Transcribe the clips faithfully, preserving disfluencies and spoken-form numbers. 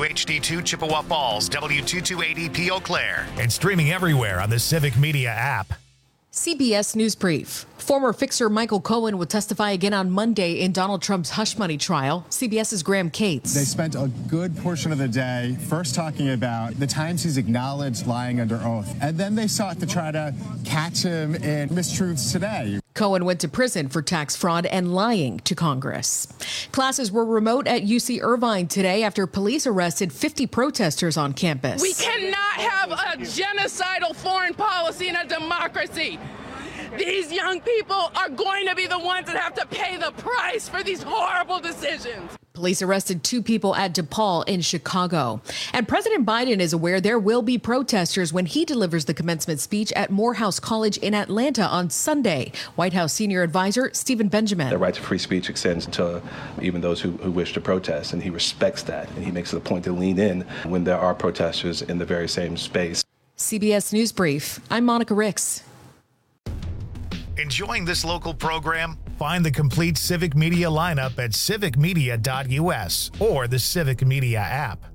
W H D two Chippewa Falls, W two two eight E P Eau Claire. And streaming everywhere on the Civic Media app. C B S News Brief. Former fixer Michael Cohen will testify again on Monday in Donald Trump's hush money trial. CBS's Graham Cates. They spent a good portion of the day first talking about the times he's acknowledged lying under oath, and then they sought to try to catch him in mistruths today. Cohen went to prison for tax fraud and lying to Congress. Classes were remote at U C Irvine today after police arrested fifty protesters on campus. We cannot have a genocidal foreign policy in a democracy. These young people are going to be the ones that have to pay the price for these horrible decisions. Police arrested two people at DePaul in Chicago. And President Biden is aware there will be protesters when he delivers the commencement speech at Morehouse College in Atlanta on Sunday. White House senior advisor Stephen Benjamin. The right to free speech extends to even those who, who wish to protest, and he respects that. And he makes it a point to lean in when there are protesters in the very same space. C B S News Brief. I'm Monica Ricks. Enjoying this local program? Find the complete Civic Media lineup at civic media dot U S or the Civic Media app.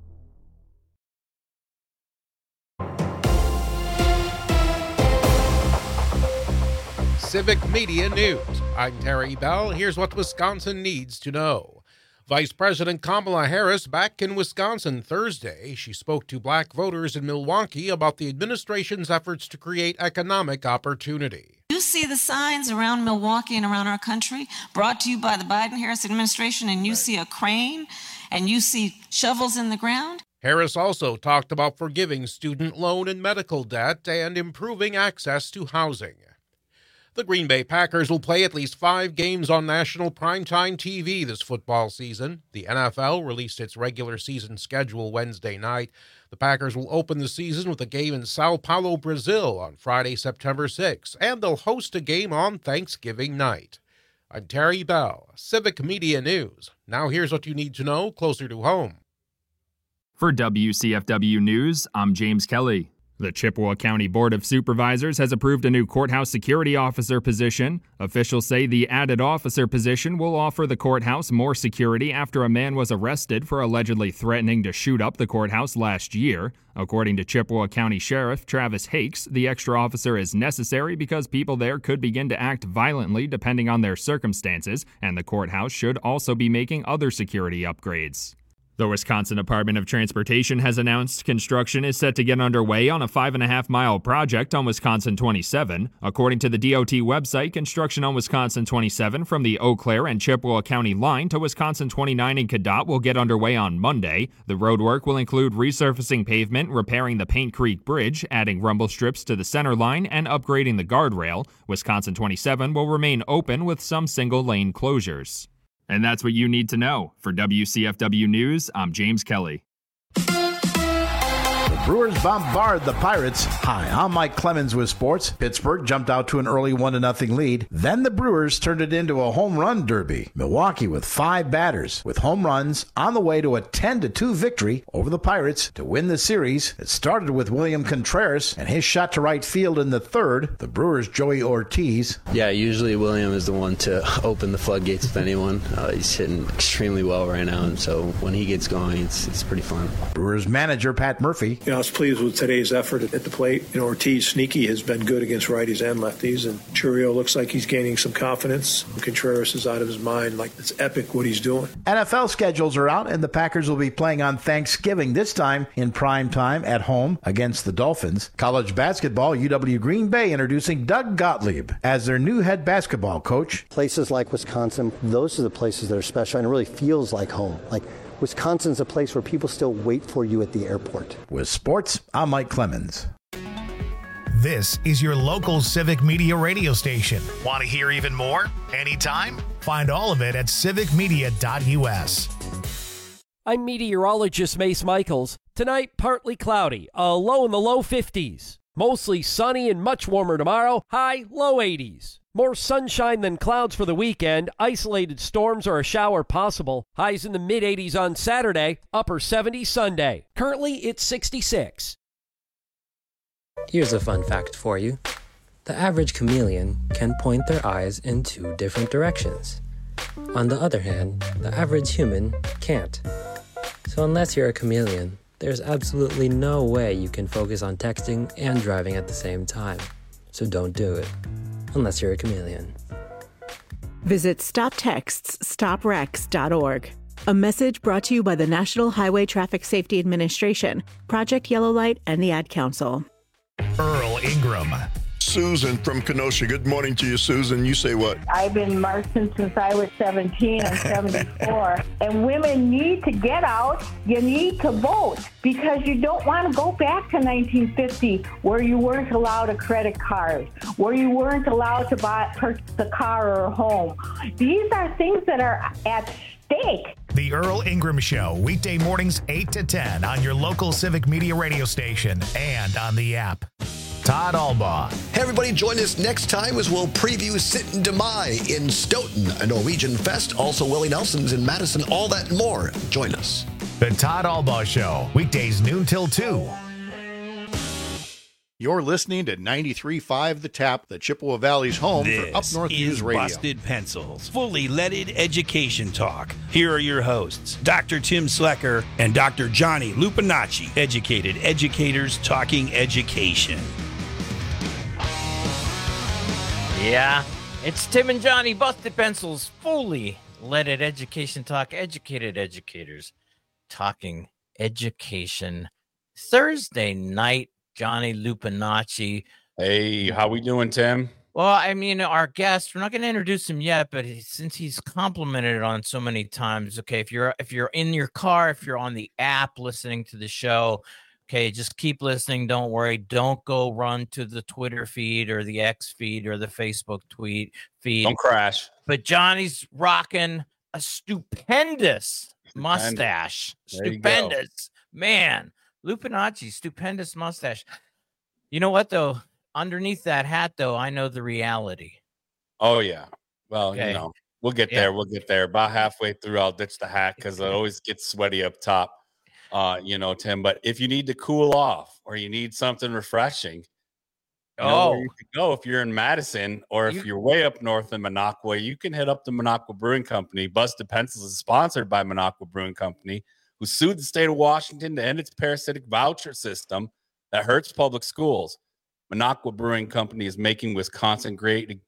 Civic Media News. I'm Terry Bell. Here's what Wisconsin needs to know. Vice President Kamala Harris back in Wisconsin Thursday. She spoke to black voters in Milwaukee about the administration's efforts to create economic opportunity. You see the signs around Milwaukee and around our country brought to you by the Biden-Harris administration, and you see a crane and you see shovels in the ground. Harris also talked about forgiving student loan and medical debt and improving access to housing. The Green Bay Packers will play at least five games on national primetime T V this football season. The N F L released its regular season schedule Wednesday night. The Packers will open the season with a game in Sao Paulo, Brazil on Friday, September sixth, and they'll host a game on Thanksgiving night. I'm Terry Bell, Civic Media News. Now here's what you need to know closer to home. For W C F W News, I'm James Kelly. The Chippewa County Board of Supervisors has approved a new courthouse security officer position. Officials say the added officer position will offer the courthouse more security after a man was arrested for allegedly threatening to shoot up the courthouse last year. According to Chippewa County Sheriff Travis Hakes, the extra officer is necessary because people there could begin to act violently depending on their circumstances, and the courthouse should also be making other security upgrades. The Wisconsin Department of Transportation has announced construction is set to get underway on a five and a half mile project on Wisconsin twenty-seven. According to the D O T website, construction on Wisconsin twenty-seven from the Eau Claire and Chippewa County line to Wisconsin twenty-nine and Cadott will get underway on Monday. The roadwork will include resurfacing pavement, repairing the Paint Creek Bridge, adding rumble strips to the center line, and upgrading the guardrail. Wisconsin twenty-seven will remain open with some single lane closures. And that's what you need to know. For W C F W News, I'm James Kelly. The Brewers bombard the Pirates. Hi, I'm Mike Clemens with sports. Pittsburgh jumped out to an early one to nothing lead. Then the Brewers turned it into a home run derby. Milwaukee with five batters with home runs on the way to a ten to two victory over the Pirates to win the series. It started with William Contreras and his shot to right field in the third. The Brewers' Joey Ortiz. Yeah, usually William is the one to open the floodgates with anyone. Uh, he's hitting extremely well right now, and so when he gets going, it's, it's pretty fun. Brewers manager Pat Murphy. You know, I was pleased with today's effort at the plate. You know, Ortiz, sneaky, has been good against righties and lefties, and Churio looks like he's gaining some confidence. Contreras is out of his mind. Like, it's epic what he's doing. N F L schedules are out, and the Packers will be playing on Thanksgiving, this time in prime time at home against the Dolphins. College basketball, U W Green Bay introducing Doug Gottlieb as their new head basketball coach. Places like Wisconsin, those are the places that are special, and it really feels like home. Like, Wisconsin's a place where people still wait for you at the airport. With sports, I'm Mike Clemens. This is your local Civic Media radio station. Want to hear even more? Anytime? Find all of it at civic media dot U S. I'm meteorologist Mace Michaels. Tonight, partly cloudy, a low in the low fifties. Mostly sunny and much warmer tomorrow, high low eighties. More sunshine than clouds for the weekend. Isolated storms or a shower possible. Highs in the mid eighties on Saturday, upper seventies Sunday. Currently, it's sixty-six. Here's a fun fact for you. The average chameleon can point their eyes in two different directions. On the other hand, the average human can't. So unless you're a chameleon, there's absolutely no way you can focus on texting and driving at the same time. So don't do it, unless you're a chameleon. Visit stop texts stop wrecks dot org. A message brought to you by the National Highway Traffic Safety Administration, Project Yellow Light, and the Ad Council. Earl Ingram. Susan from Kenosha. Good morning to you, Susan. You say what? I've been marching since I was seventeen. I'm seventy-four. And women need to get out. You need to vote because you don't want to go back to nineteen fifty where you weren't allowed a credit card, where you weren't allowed to buy purchase a car or a home. These are things that are at stake. The Earl Ingram Show, weekday mornings eight to ten on your local Civic Media radio station and on the app. Todd Albaugh. Hey, everybody, join us next time as we'll preview Sitten de Mai in Stoughton, a Norwegian fest. Also, Willie Nelson's in Madison, all that and more. Join us. The Todd Albaugh Show, weekdays noon till two. You're listening to ninety-three point five The Tap, the Chippewa Valley's home this for Up North is News Radio. Busted Pencils, fully leaded education talk. Here are your hosts, Doctor Tim Slecker and Doctor Johnny Lupinacci, educated educators talking education. Yeah, it's Tim and Johnny, Busted Pencils, fully leaded education talk, educated educators talking education. Thursday night, Johnny Lupinacci. Hey, how we doing, Tim? Well, I mean, our guest, we're not going to introduce him yet, but he, since he's complimented it on so many times, okay, if you're if you're in your car, if you're on the app listening to the show, okay, just keep listening. Don't worry. Don't go run to the Twitter feed or the X feed or the Facebook tweet feed. Don't crash. But Johnny's rocking a stupendous mustache. Stupendous. Man, Lupinacci, stupendous mustache. You know what, though? Underneath that hat, though, I know the reality. Oh, yeah. Well, Okay. you know, we'll get Yeah. there. We'll get there. About halfway through, I'll ditch the hat because it always gets sweaty up top, uh, you know, Tim. But if you need to cool off or you need something refreshing, you know where Oh. you can go if you're in Madison or if You- you're way up north in Minocqua, you can hit up the Minocqua Brewing Company. Busted Pencils is sponsored by Minocqua Brewing Company, who sued the state of Washington to end its parasitic voucher system that hurts public schools. Minocqua Brewing Company is making Wisconsin great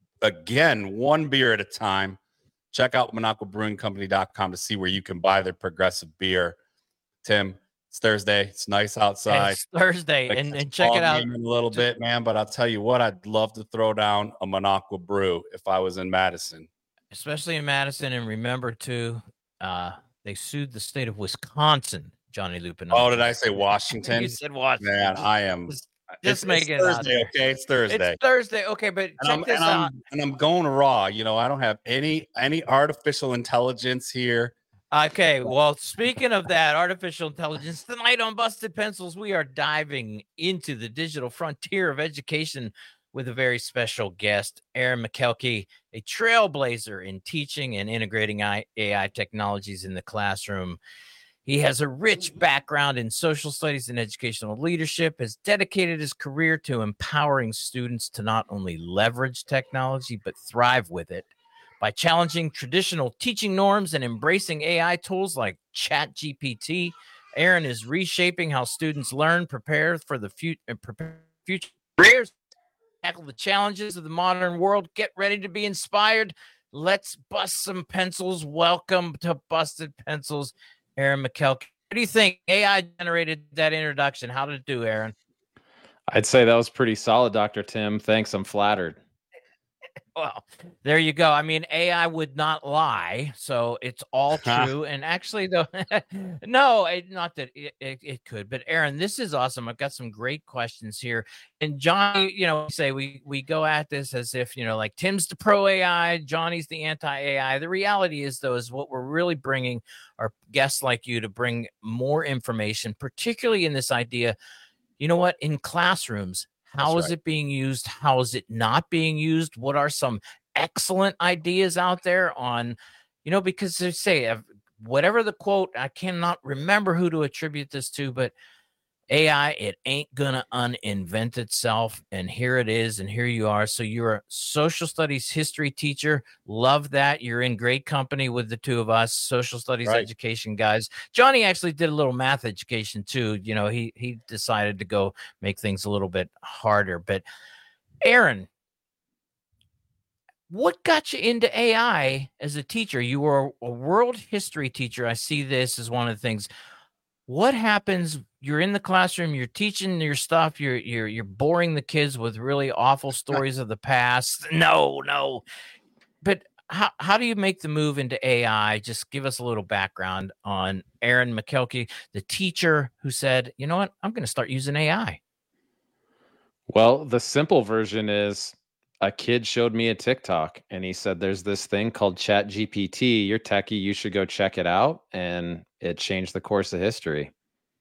again, one beer at a time. Check out minocqua brewing company dot com to see where you can buy their progressive beer. Tim, it's Thursday. It's nice outside. It's Thursday, Like, and, it's and check ball it out. game in a little bit, man. But I'll tell you what, I'd love to throw down a Minocqua brew if I was in Madison. Especially in Madison. And remember, too, uh, they sued the state of Wisconsin, Johnny Lupinacci. Oh, did I say Washington? You said Washington. Man, I am. Just it's, make it's it out Thursday, there. okay? It's Thursday. It's Thursday. Okay, but and check I'm, this and out. I'm and I'm going raw. You know, I don't have any any artificial intelligence here. Okay, well, speaking of that, artificial intelligence, tonight on Busted Pencils, we are diving into the digital frontier of education with a very special guest, Aaron McKelkey, a trailblazer in teaching and integrating A I technologies in the classroom. He has a rich background in social studies and educational leadership, has dedicated his career to empowering students to not only leverage technology, but thrive with it. By challenging traditional teaching norms and embracing A I tools like ChatGPT, Aaron is reshaping how students learn, prepare for the future, prepare future careers, tackle the challenges of the modern world. Get ready to be inspired. Let's bust some pencils. Welcome to Busted Pencils, Aaron McKelkey. What do you think? A I generated that introduction. How did it do, Aaron? I'd say that was pretty solid, Doctor Tim. Thanks. I'm flattered. Well, there you go. I mean, A I would not lie, so it's all true. And actually, though, no, it, not that it, it, it could. But Aaron, this is awesome. I've got some great questions here. And Johnny, you know, say we we go at this as if, you know, like Tim's the pro A I, Johnny's the anti-A I. The reality is, though, is what we're really bringing are guests like you to bring more information, particularly in this idea. You know what? In classrooms. How That's is right. it being used? How is it not being used? What are some excellent ideas out there on, you know, because they say, uh, whatever the quote, I cannot remember who to attribute this to, but A I, it ain't gonna uninvent itself, and here it is, and here you are. So you're a social studies history teacher. Love that. You're in great company with the two of us, social studies Right. education guys. Johnny actually did a little math education too. You know, he he decided to go make things a little bit harder. But Aaron, what got you into A I as a teacher? You were a world history teacher. I see this as one of the things. What happens? You're in the classroom, you're teaching your stuff, you're you're you're boring the kids with really awful stories of the past. No, no. But how how do you make the move into A I? Just give us a little background on Aaron Michalke, the teacher who said, you know what, I'm going to start using A I. Well, the simple version is a kid showed me a TikTok and he said, there's this thing called Chat G P T. You're techie, you should go check it out. And it changed the course of history.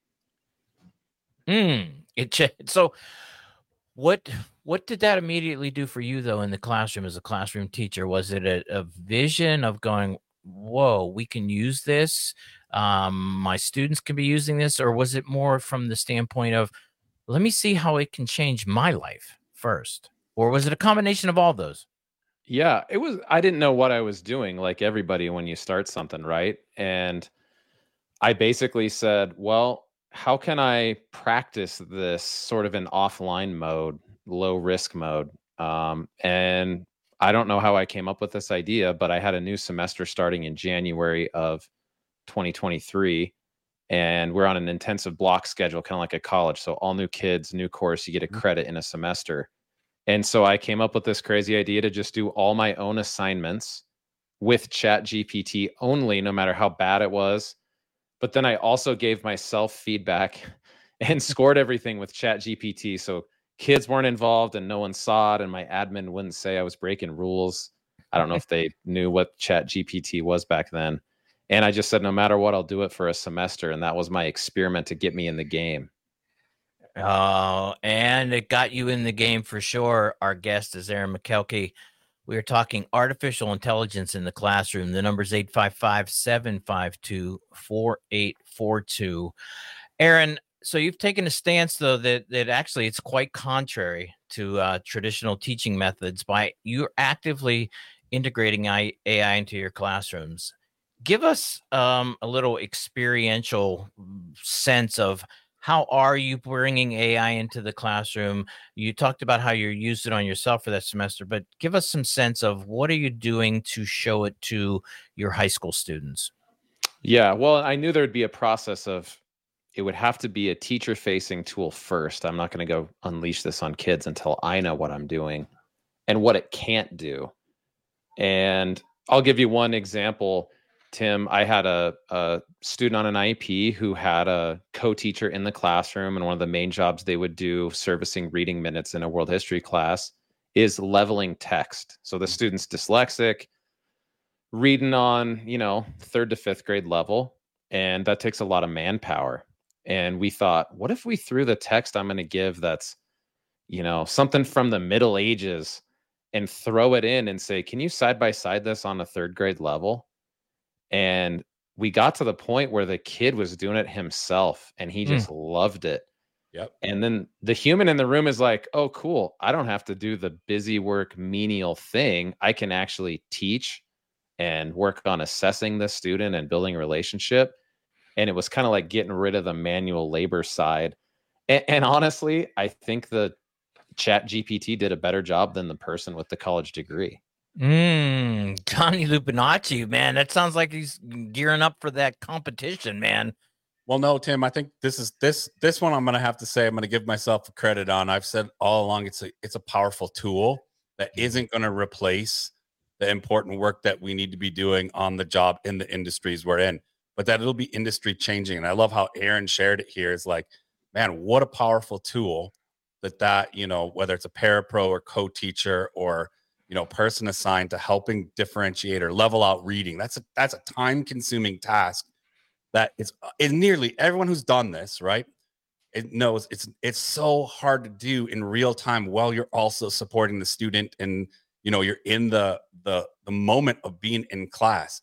Mm, it ch- so what what did that immediately do for you though in the classroom as a classroom teacher? Was it a, a vision of going, whoa, we can use this? Um, my students can be using this, or was it more from the standpoint of, let me see how it can change my life first? Or was it a combination of all those? Yeah, it was. I didn't know what I was doing, like everybody when you start something, right? And I basically said, well, how can I practice this sort of in offline mode, low risk mode? Um, and I don't know how I came up with this idea, but I had a new semester starting in January of twenty twenty-three. And we're on an intensive block schedule, kind of like a college. So all new kids, new course, you get a credit in a semester. And so I came up with this crazy idea to just do all my own assignments with Chat G P T only, no matter how bad it was. But then I also gave myself feedback and scored everything with Chat G P T. So kids weren't involved and no one saw it. And my admin wouldn't say I was breaking rules. I don't know if they knew what Chat G P T was back then. And I just said, no matter what, I'll do it for a semester. And that was my experiment to get me in the game. Oh, and it got you in the game for sure. Our guest is Aaron Michalke. We are talking artificial intelligence in the classroom. The number is eight five five, seven five two, four eight four two. Aaron, so you've taken a stance, though, that, that actually it's quite contrary to uh, traditional teaching methods by you actively integrating A I into your classrooms. Give us um, a little experiential sense of how are you bringing A I into the classroom? You talked about how you used it on yourself for that semester, but give us some sense of what are you doing to show it to your high school students? Yeah, well, I knew there'd be a process of, it would have to be a teacher-facing tool first. I'm not going to go unleash this on kids until I know what I'm doing and what it can't do. And I'll give you one example. Tim, I had a, a student on an I E P who had a co-teacher in the classroom, and one of the main jobs they would do servicing reading minutes in a world history class is leveling text. So the student's dyslexic, reading on, you know, third to fifth grade level, and that takes a lot of manpower. And we thought, what if we threw the text I'm going to give that's, you know, something from the Middle Ages and throw it in and say, can you side by side this on a third grade level? And we got to the point where the kid was doing it himself and he just mm. loved it. Yep. And then the human in the room is like, oh, cool. I don't have to do the busy work, menial thing. I can actually teach and work on assessing the student and building a relationship. And it was kind of like getting rid of the manual labor side. And, and honestly, I think the Chat G P T did a better job than the person with the college degree. Mm, Johnny Lupinacci, man, that sounds like he's gearing up for that competition, man. Well, no, Tim, I think this is this this one I'm going to have to say I'm going to give myself a credit on. I've said all along it's a it's a powerful tool that isn't going to replace the important work that we need to be doing on the job in the industries we're in, but that it'll be industry changing. And I love how Aaron shared it here. Is like, man, what a powerful tool that that, you know, whether it's a parapro or co-teacher or, you know, person assigned to helping differentiate or level out reading. That's a that's a time consuming task that is in nearly everyone who's done this, right? It knows it's it's so hard to do in real time while you're also supporting the student and, you know, you're in the the the moment of being in class.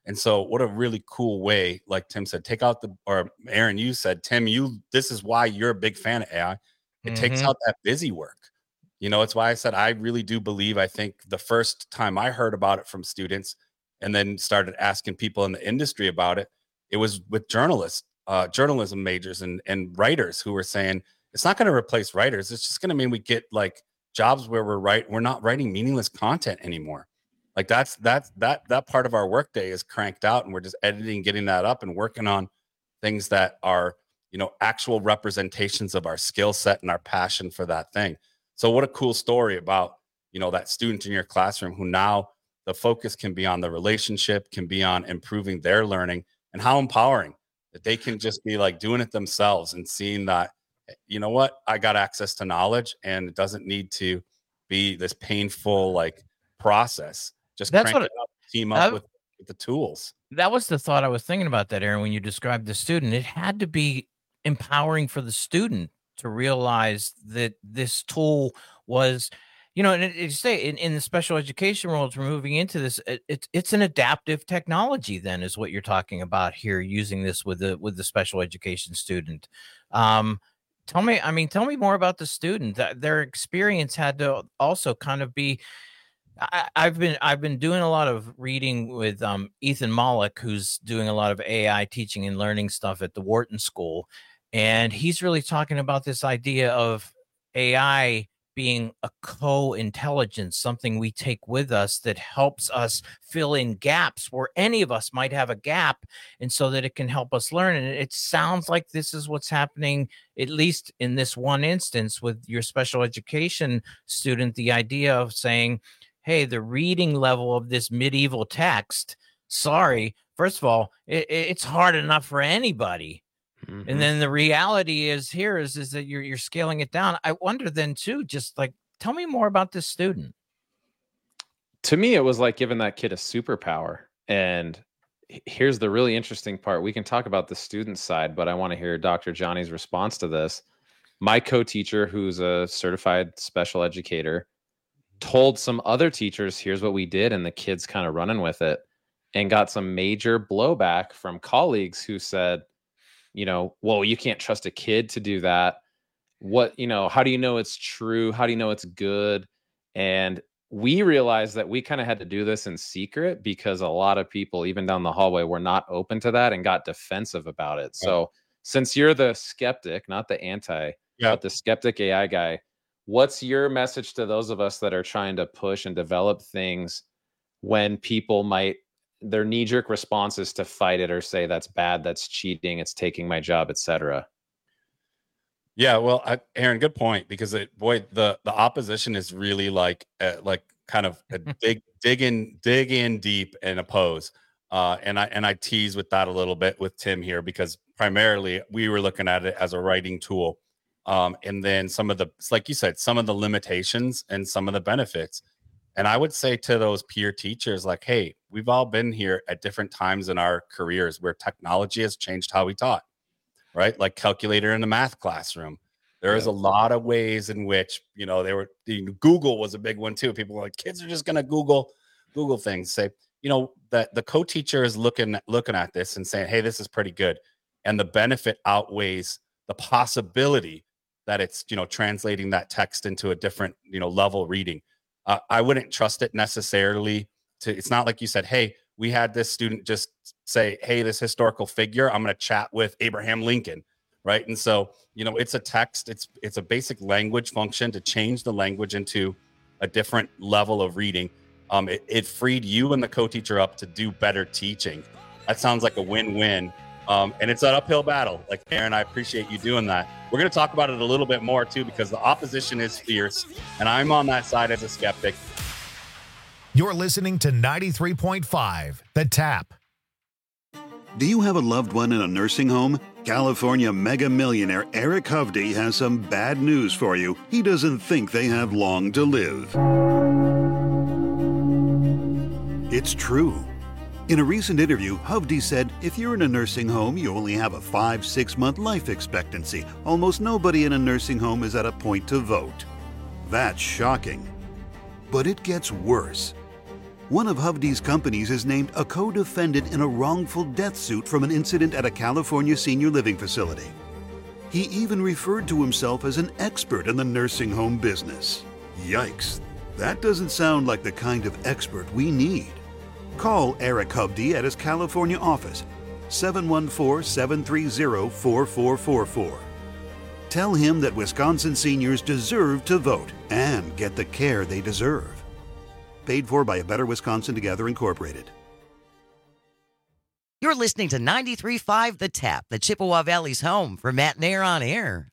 And so what a really cool way, like Tim said, take out the, or Aaron, you said, Tim, you, this is why you're a big fan of A I. It mm-hmm. takes out that busy work. You know, it's why I said, I really do believe, I think the first time I heard about it from students and then started asking people in the industry about it, it was with journalists, uh, journalism majors and, and writers who were saying, it's not going to replace writers. It's just going to mean we get like jobs where we're right. We're not writing meaningless content anymore. Like that's, that's, that, that part of our workday is cranked out and we're just editing, getting that up and working on things that are, you know, actual representations of our skill set and our passion for that thing. So what a cool story about, you know, that student in your classroom who now the focus can be on the relationship, can be on improving their learning, and how empowering that they can just be like doing it themselves and seeing that, you know what, I got access to knowledge and it doesn't need to be this painful like process. Just That's crank what it up, team up I, with, with the tools. That was the thought I was thinking about that, Aaron, when you described the student. It had to be empowering for the student to realize that this tool was, you know, and it, it say in, in the special education world, we're moving into this. It, it, it's an adaptive technology. Then is what you're talking about here, using this with the with the special education student. Um, tell me, I mean, tell me more about the student. That their experience had to also kind of be. I, I've been I've been doing a lot of reading with um, Ethan Mollick, who's doing a lot of A I teaching and learning stuff at the Wharton School, and he's really talking about this idea of A I being a co-intelligence, something we take with us that helps us fill in gaps where any of us might have a gap, and so that it can help us learn. And it sounds like this is what's happening, at least in this one instance with your special education student, the idea of saying, hey, the reading level of this medieval text, sorry, first of all, it, it's hard enough for anybody. Mm-hmm. And then the reality is here is, is that you're, you're scaling it down. I wonder then too, just like, tell me more about this student. To me, it was like giving that kid a superpower. And here's the really interesting part. We can talk about the student side, but I want to hear Doctor Johnny's response to this. My co-teacher, who's a certified special educator, told some other teachers, here's what we did, and the kids kind of running with it, and got some major blowback from colleagues who said, you know, well, you can't trust a kid to do that. What, you know, how do you know it's true? How do you know it's good? And we realized that we kind of had to do this in secret because a lot of people, even down the hallway, were not open to that and got defensive about it. So yeah. Since you're the skeptic, not the anti, yeah. but the skeptic A I guy, what's your message to those of us that are trying to push and develop things when people might, their knee-jerk response is to fight it or say that's bad, that's cheating, it's taking my job, et cetera? Yeah, well, I, Aaron, good point, because it, boy, the the opposition is really like uh, like kind of a dig dig in dig in deep and oppose. Uh, and I and I tease with that a little bit with Tim here, because primarily we were looking at it as a writing tool. Um, and then some of the, like you said, some of the limitations and some of the benefits. And I would say to those peer teachers, like, hey, we've all been here at different times in our careers where technology has changed how we taught, right? Like calculator in the math classroom. There is a lot of ways in which, you know, they were, Google was a big one too. People were like, kids are just going to Google, Google things. Say, you know, that the co-teacher is looking, looking at this and saying, hey, this is pretty good. And the benefit outweighs the possibility that it's, you know, translating that text into a different, you know, level reading. Uh, I wouldn't trust it necessarily to, it's not like you said, hey, we had this student just say, hey, this historical figure, I'm going to chat with Abraham Lincoln, right? And so, you know, it's a text, it's, it's a basic language function to change the language into a different level of reading. Um, it, it freed you and the co-teacher up to do better teaching. That sounds like a win-win. Um, and it's an uphill battle. Like, Aaron, I appreciate you doing that. We're going to talk about it a little bit more, too, because the opposition is fierce, and I'm on that side as a skeptic. You're listening to ninety-three point five, The Tap. Do you have a loved one in a nursing home? California mega millionaire Eric Hovde has some bad news for you. He doesn't think they have long to live. It's true. In a recent interview, Hovde said, if you're in a nursing home, you only have a five, six month life expectancy. Almost nobody in a nursing home is at a point to vote. That's shocking. But it gets worse. One of Hovde's companies is named a co-defendant in a wrongful death suit from an incident at a California senior living facility. He even referred to himself as an expert in the nursing home business. Yikes, that doesn't sound like the kind of expert we need. Call Eric Hovde at his California office, seven one four, seven three zero, four four four four. Tell him that Wisconsin seniors deserve to vote and get the care they deserve. Paid for by A Better Wisconsin Together, Incorporated. You're listening to ninety-three point five The Tap, the Chippewa Valley's home for Matt and Air on Air.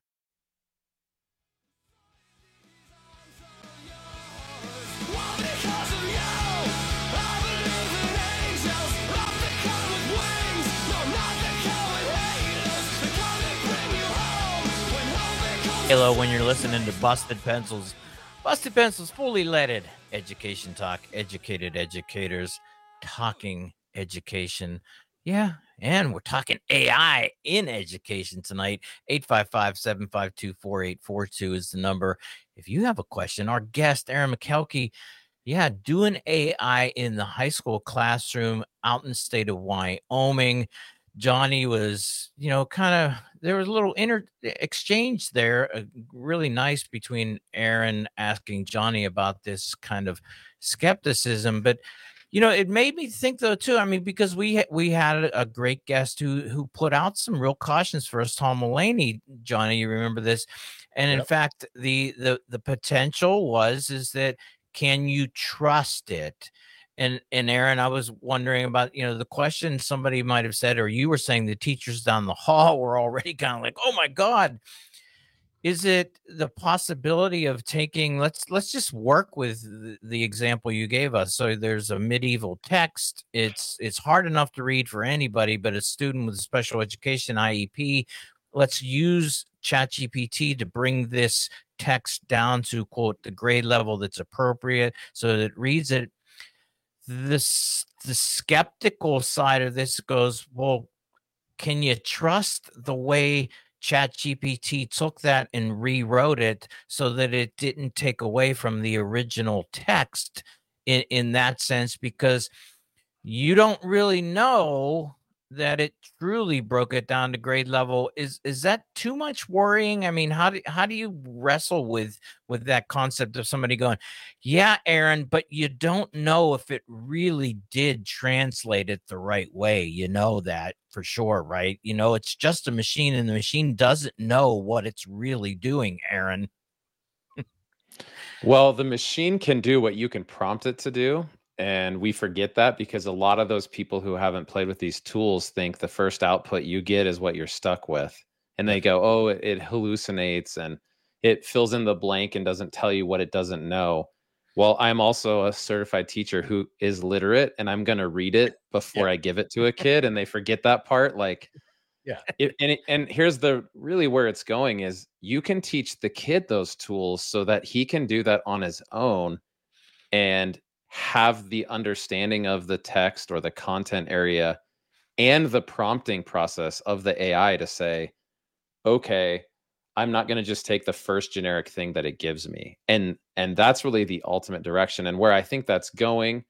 Hello, when you're listening to Busted Pencils. Busted Pencils, fully leaded education talk, educated educators talking education. Yeah, and we're talking A I in education tonight. eight five five, seven five two, four eight four two is the number. If you have a question, our guest, Aaron McKelkey, yeah, doing A I in the high school classroom out in the state of Wyoming. Johnny was, you know, kind of, there was a little inter exchange there, uh, really nice between Aaron asking Johnny about this kind of skepticism. But, you know, it made me think, though, too, I mean, because we, ha we had a great guest who, who put out some real cautions for us, Tom Mulaney, Johnny, you remember this? And in yep. fact, the, the, the potential was, is that, can you trust it? And and Aaron, I was wondering about, you know, the question somebody might have said, or you were saying the teachers down the hall were already kind of like, oh my God, is it the possibility of taking, let's let's just work with the, the example you gave us. So there's a medieval text. It's it's hard enough to read for anybody, but a student with a special education I E P, let's use ChatGPT to bring this text down to, quote, the grade level that's appropriate so that it reads it. This the skeptical side of this goes, well, can you trust the way ChatGPT took that and rewrote it so that it didn't take away from the original text in, in that sense? Because you don't really know that it truly broke it down to grade level. Is is that too much worrying? I mean, how do how do you wrestle with with that concept of somebody going, yeah, Aaron, but you don't know if it really did translate it the right way. You know that for sure, right? You know, it's just a machine, and the machine doesn't know what it's really doing, Aaron. Well, the machine can do what you can prompt it to do. And we forget that because a lot of those people who haven't played with these tools think the first output you get is what you're stuck with. And they go, oh, it, it hallucinates and it fills in the blank and doesn't tell you what it doesn't know. Well, I'm also a certified teacher who is literate, and I'm going to read it before yeah. I give it to a kid. And they forget that part. Like, yeah. It, and, it, and here's the really where it's going is you can teach the kid those tools so that he can do that on his own and have the understanding of the text or the content area and the prompting process of the A I to say, okay, I'm not going to just take the first generic thing that it gives me. And, and that's really the ultimate direction. And where I think that's going,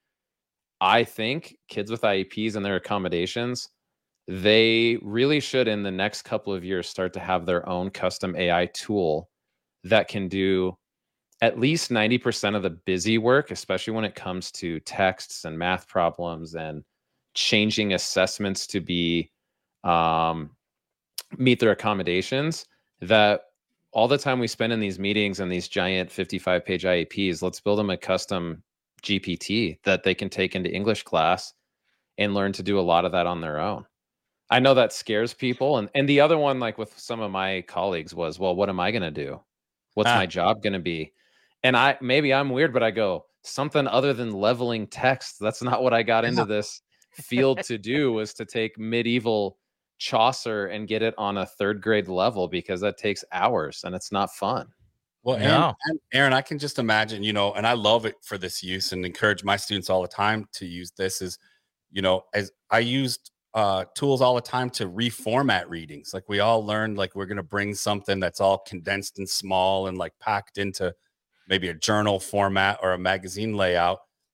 I think kids with I E Ps and their accommodations, they really should in the next couple of years start to have their own custom A I tool that can do at least ninety percent of the busy work, especially when it comes to texts and math problems and changing assessments to be um, meet their accommodations, that all the time we spend in these meetings and these giant fifty-five page I E Ps, let's build them a custom G P T that they can take into English class and learn to do a lot of that on their own. I know that scares people. And, and the other one, like with some of my colleagues was, well, what am I going to do? What's ah. my job going to be? And I, maybe I'm weird, but I go, something other than leveling text. That's not what I got into this field to do, was to take medieval Chaucer and get it on a third grade level, because that takes hours and it's not fun. Well, Aaron, no. Aaron, I can just imagine, you know, and I love it for this use and encourage my students all the time to use this is, you know, as I used uh, tools all the time to reformat readings. Like we all learned, like we're going to bring something that's all condensed and small and like packed into maybe a journal format or a magazine layout.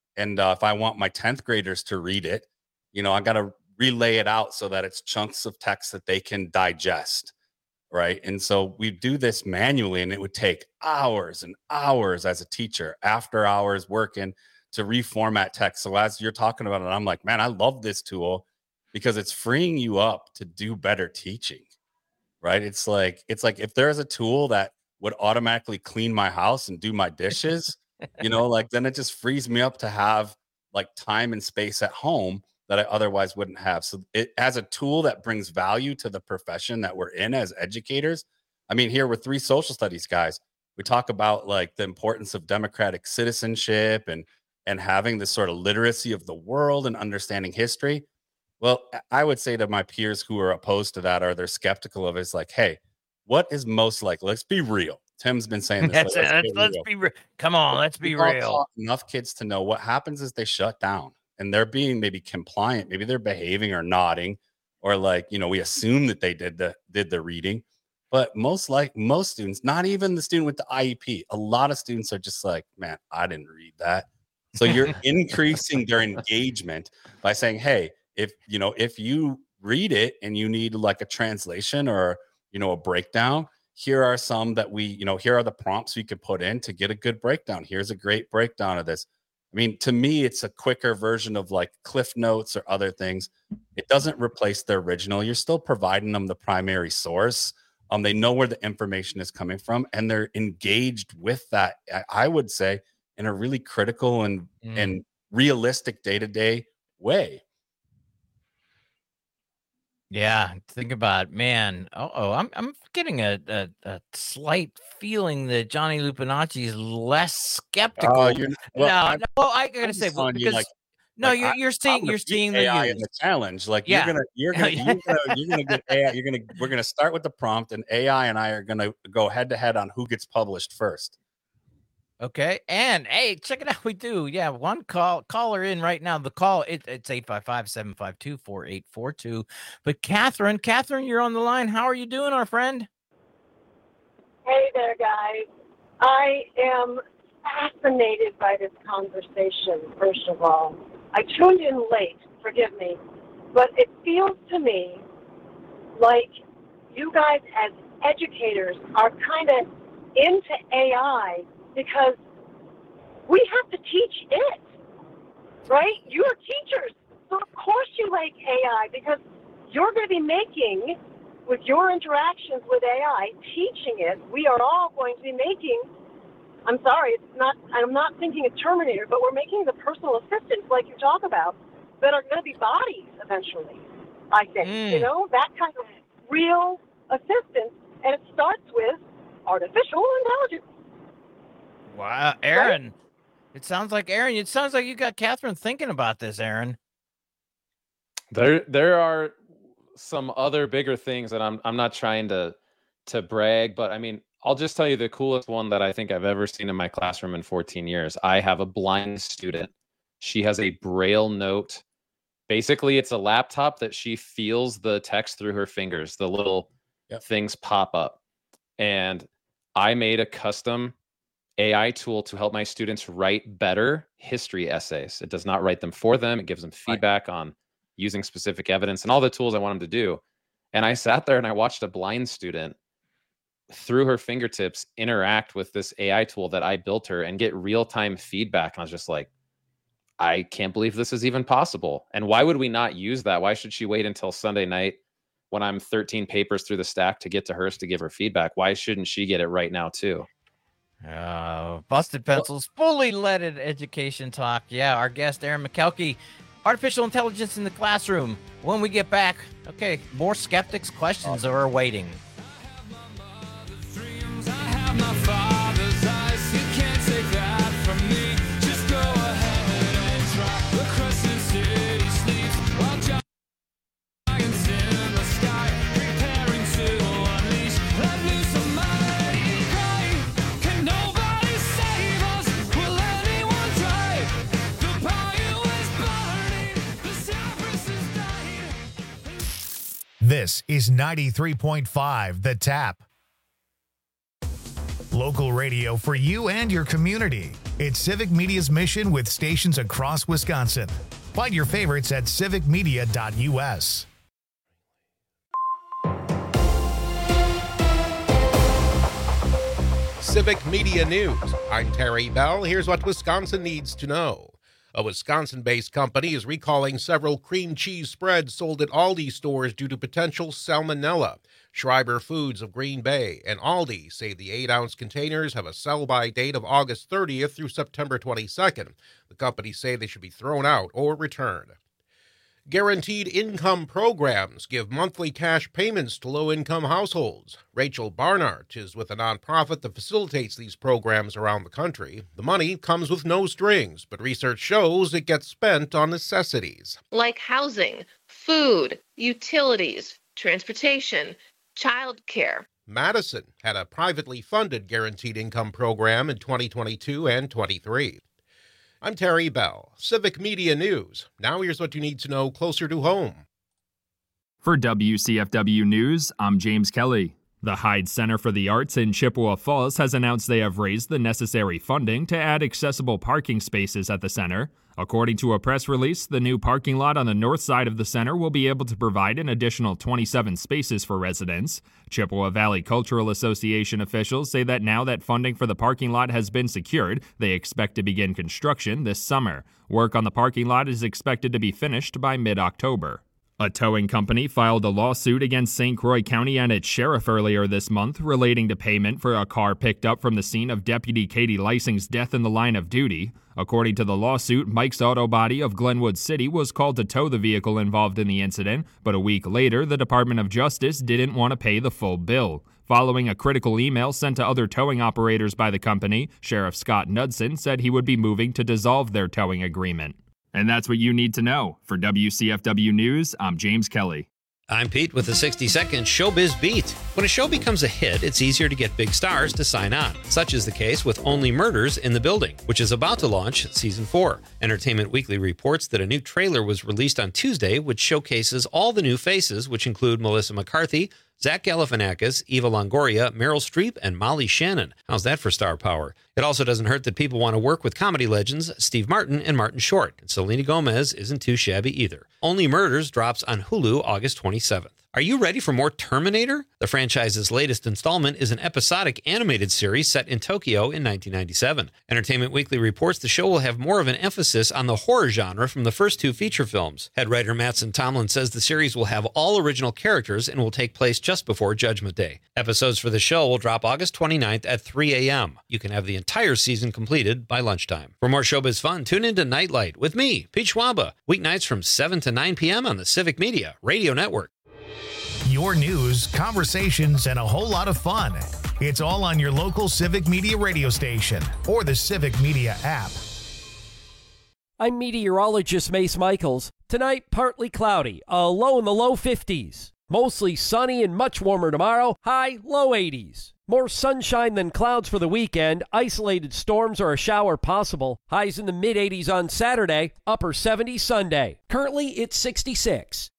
And uh, if I want my tenth graders to read it, you know, I got to relay it out so that it's chunks of text that they can digest. Right. And so we do this manually, and it would take hours and hours as a teacher, after hours working to reformat text. So as you're talking about it, I'm like, man, I love this tool because it's freeing you up to do better teaching. Right. It's like, it's like if there's a tool that would automatically clean my house and do my dishes, you know, like then it just frees me up to have like time and space at home that I otherwise wouldn't have. So it as a tool that brings value to the profession that we're in as educators. I mean, here we're three social studies guys. We talk about like the importance of democratic citizenship and and having this sort of literacy of the world and understanding history. Well, I would say to my peers who are opposed to that or they're skeptical of it, it's like, hey, what is most likely? Let's be real. Tim's been saying this. That's like, let's, let's, let's be real. Come on, let's be We've all real. taught enough kids to know what happens is they shut down. And they're being maybe compliant, maybe they're behaving or nodding, or like, you know, we assume that they did the did the reading. But most like most students, not even the student with the I E P, a lot of students are just like, man, I didn't read that. So you're increasing their engagement by saying, hey, if you know, if you read it and you need like a translation or, you know, a breakdown, here are some that we, you know, here are the prompts we could put in to get a good breakdown. Here's a great breakdown of this. I mean, to me, it's a quicker version of like Cliff Notes or other things. It doesn't replace the original. You're still providing them the primary source. Um, they know where the information is coming from, and they're engaged with that, I would say, in a really critical and, mm. and realistic day-to-day way. Yeah, think about it, man. Oh, oh, I'm I'm getting a, a, a slight feeling that Johnny Lupinacci is less skeptical. Oh, you're, well, no, I'm, no, well, I gotta I'm say, well, because you, like, no, like, you're you're seeing you're seeing the A I use. in the challenge. Like Yeah. you're gonna you're gonna you're gonna you're gonna get A I. You're gonna we're gonna start with the prompt, and A I and I are gonna go head to head on who gets published first. Okay, and hey, check it out. We do, yeah. One call caller in right now. The call it, it's eight five five, seven five two, four eight four two. But Catherine, Catherine, you're on the line. How are you doing, our friend? Hey there, guys. I am fascinated by this conversation. First of all, I tuned in late. Forgive me, but it feels to me like you guys, as educators, are kind of into A I. Because we have to teach it, right? You're teachers, so of course you like A I because you're going to be making, with your interactions with A I, teaching it. We are all going to be making, I'm sorry, it's not. I'm not thinking of Terminator, but we're making the personal assistants like you talk about that are going to be bodies eventually, I think. Mm. You know, that kind of real assistance, and it starts with artificial intelligence. Wow, Aaron. Right? It sounds like Aaron. It sounds like you got Catherine thinking about this, Aaron. There, there are some other bigger things that I'm, I'm not trying to, to brag, but I mean, I'll just tell you the coolest one that I think I've ever seen in my classroom in fourteen years. I have a blind student. She has a Braille note. Basically, it's a laptop that she feels the text through her fingers. The little yep. things pop up, and I made a custom A I tool to help my students write better history essays. It does not write them for them. It gives them feedback right. on using specific evidence and all the tools I want them to do. And I sat there and I watched a blind student through her fingertips interact with this A I tool that I built her and get real-time feedback. And I was just like, I can't believe this is even possible. And why would we not use that? Why should she wait until Sunday night when I'm thirteen papers through the stack to get to hers to give her feedback? Why shouldn't she get it right now too? Uh, Busted Pencils, fully leaded education talk. Yeah, our guest, Aaron Michalke, artificial intelligence in the classroom. When we get back, okay, more skeptics' questions are waiting. This is ninety-three point five The Tap. local radio for you and your community. It's Civic Media's mission with stations across Wisconsin. Find your favorites at civic media dot u s. Civic Media News. I'm Terry Bell. Here's what Wisconsin needs to know. A Wisconsin-based company is recalling several cream cheese spreads sold at Aldi stores due to potential salmonella. Schreiber Foods of Green Bay and Aldi say the eight-ounce containers have a sell-by date of August thirtieth through September twenty-second. The companies say they should be thrown out or returned. Guaranteed income programs give monthly cash payments to low-income households. Rachel Barnart is with a nonprofit that facilitates these programs around the country. The money comes with no strings, but research shows it gets spent on necessities. Like housing, food, utilities, transportation, child care. Madison had a privately funded guaranteed income program in twenty twenty-two and twenty-three. I'm Terry Bell, Civic Media News. Now here's what you need to know closer to home. For W C F W News, I'm James Kelly. The Hyde Center for the Arts in Chippewa Falls has announced they have raised the necessary funding to add accessible parking spaces at the center. According to a press release, the new parking lot on the north side of the center will be able to provide an additional twenty-seven spaces for residents. Chippewa Valley Cultural Association officials say that now that funding for the parking lot has been secured, they expect to begin construction this summer. Work on the parking lot is expected to be finished by mid-October. A towing company filed a lawsuit against Saint Croix County and its sheriff earlier this month relating to payment for a car picked up from the scene of Deputy Katie Lysing's death in the line of duty. According to the lawsuit, Mike's Auto Body of Glenwood City was called to tow the vehicle involved in the incident, but a week later, the Department of Justice didn't want to pay the full bill. Following a critical email sent to other towing operators by the company, Sheriff Scott Knudsen said he would be moving to dissolve their towing agreement. And that's what you need to know. For W C F W News, I'm James Kelly. I'm Pete with the sixty second Showbiz Beat. When a show becomes a hit, it's easier to get big stars to sign on. Such is the case with Only Murders in the Building, which is about to launch season four. Entertainment Weekly reports that a new trailer was released on Tuesday, which showcases all the new faces, which include Melissa McCarthy, Zach Galifianakis, Eva Longoria, Meryl Streep, and Molly Shannon. How's that for star power? It also doesn't hurt that people want to work with comedy legends Steve Martin and Martin Short. And Selena Gomez isn't too shabby either. Only Murders drops on Hulu August twenty-seventh. Are you ready for more Terminator? The franchise's latest installment is an episodic animated series set in Tokyo in nineteen ninety-seven. Entertainment Weekly reports the show will have more of an emphasis on the horror genre from the first two feature films. Head writer Mattson Tomlin says the series will have all original characters and will take place just before Judgment Day. Episodes for the show will drop August twenty-ninth at three a.m. You can have the entire season completed by lunchtime. For more showbiz fun, tune into Nightlight with me, Pete Schwaba, weeknights from seven to nine p.m. on the Civic Media Radio Network. Your news, conversations, and a whole lot of fun. It's all on your local Civic Media radio station or the Civic Media app. I'm meteorologist Mace Michaels. Tonight, partly cloudy, a low in the low fifties. Mostly sunny and much warmer tomorrow, high low eighties. More sunshine than clouds for the weekend. Isolated storms or a shower possible. Highs in the mid eighties on Saturday, upper seventies Sunday. Currently, it's sixty-six.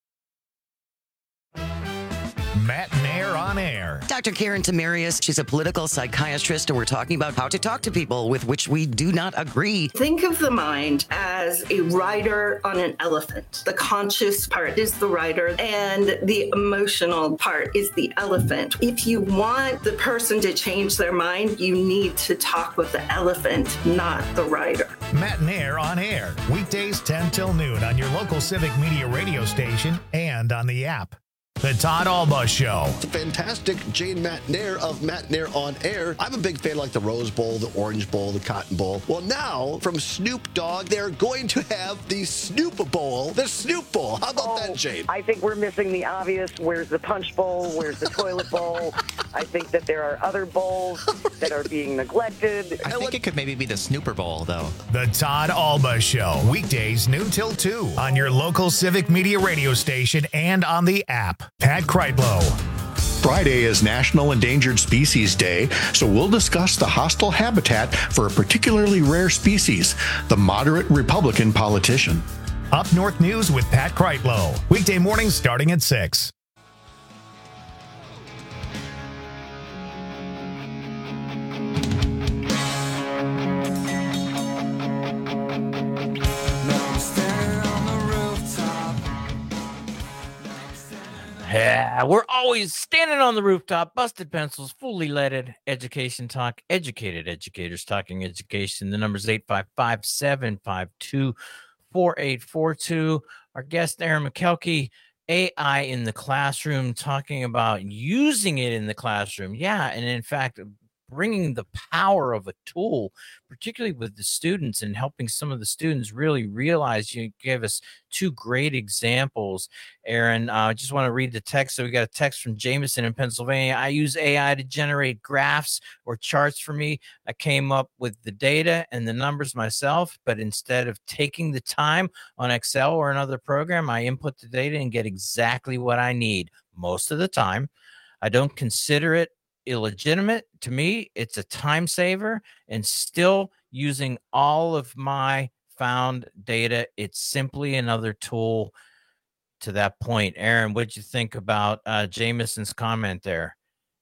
Matt Nair on air. Doctor Karen Tamarius, she's a political psychiatrist, and we're talking about how to talk to people with which we do not agree. Think of the mind as a rider on an elephant. The conscious part is the rider, and the emotional part is the elephant. If you want the person to change their mind, you need to talk with the elephant, not the rider. Matt Nair on air, weekdays ten till noon on your local Civic Media radio station and on the app. The Todd Alba Show. The fantastic Jane Matt Nair of Matt Nair on Air. I'm a big fan of like the Rose Bowl, the Orange Bowl, the Cotton Bowl. Well, now from Snoop Dogg, they're going to have the Snoop Bowl, the Snoop Bowl. How about oh, that, Jane? I think we're missing the obvious. Where's the Punch Bowl? Where's the Toilet Bowl? I think that there are other bowls that are being neglected. I think it could maybe be the Snooper Bowl, though. The Todd Alba Show. Weekdays noon till two on your local Civic Media radio station and on the app. Pat Kreitlow. Friday is National Endangered Species Day, so we'll discuss the hostile habitat for a particularly rare species, the moderate Republican politician. Up North News with Pat Kreitlow. Weekday mornings starting at six. always standing on the rooftop, busted pencils, fully leaded education talk, educated educators talking education. The number's eight five five, seven five two, four eight four two. Our guest, Aaron Michalke, A I in the classroom, talking about using it in the classroom. Yeah, and in fact, bringing the power of a tool, particularly with the students, and helping some of the students really realize. You gave us two great examples, Aaron. I uh, just want to read the text. So we got a text from Jameson in Pennsylvania. I use A I to generate graphs or charts for me. I came up with the data and the numbers myself, but instead of taking the time on Excel or another program, I input the data and get exactly what I need most of the time. I don't consider it illegitimate. To me, it's a time saver, and still using all of my found data. It's simply another tool. To that point, Aaron, what did you think about uh, Jameson's comment there?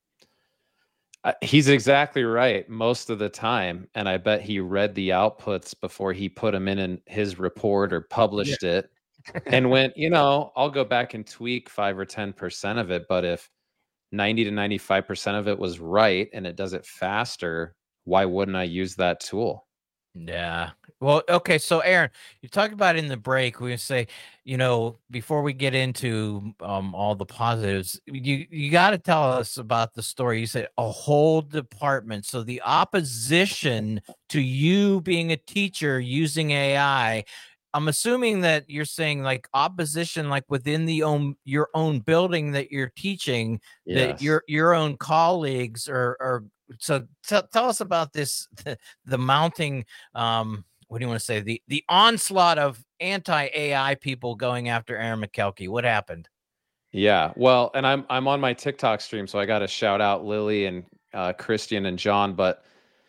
Uh, he's exactly right most of the time, and I bet he read the outputs before he put them in, in his report or published yeah. it, and went, you know, I'll go back and tweak five or ten percent of it, but if ninety to ninety-five percent of it was right and it does it faster, why wouldn't I use that tool? Yeah. Well, okay. So Aaron, you talked about in the break, we say, you know, before we get into um, all the positives, you, you got to tell us about the story. You said a whole department. So the opposition to you being a teacher using A I, I'm assuming that you're saying like opposition, like within the own your own building that you're teaching, yes. that your your own colleagues are. are so t- tell us about this, the, the mounting. Um, what do you want to say? The the onslaught of anti-A I people going after Aaron Michalke. What happened? Yeah, well, and I'm I'm on my TikTok stream, so I got to shout out Lily and uh, Christian and John, but.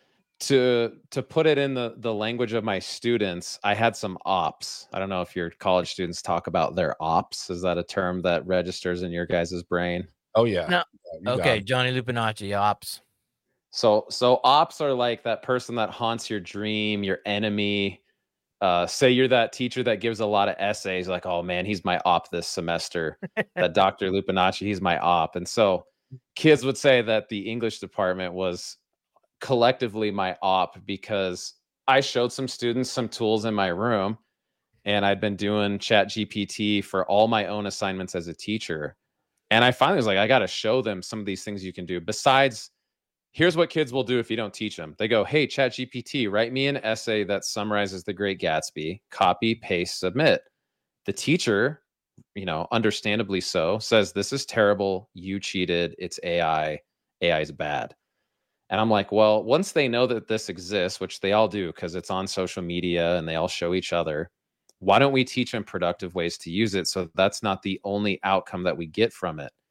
To to put it in the, the language of my students, I had some ops. I don't know if your college students talk about their ops. Is that a term that registers in your guys' brain? Oh, yeah. No. Yeah, okay, Johnny Lupinacci, ops. So so ops are like that person that haunts your dream, your enemy. Uh, say you're that teacher that gives a lot of essays, like, oh, man, he's my op this semester. That Doctor Lupinacci, he's my op. And so kids would say that the English department was collectively my op because I showed some students some tools in my room, and I'd been doing Chat G P T for all my own assignments as a teacher. And I finally was like, I got to show them some of these things you can do. Besides, here's what kids will do if you don't teach them. They go, hey, Chat G P T, write me an essay that summarizes The Great Gatsby, copy, paste, submit. The teacher, you know, understandably so, says, this is terrible. You cheated. It's A I. A I is bad. And I'm like, well, once they know that this exists, which they all do because it's on social media and they all show each other, why don't we teach them productive ways to use it so that's not the only outcome that we get from it?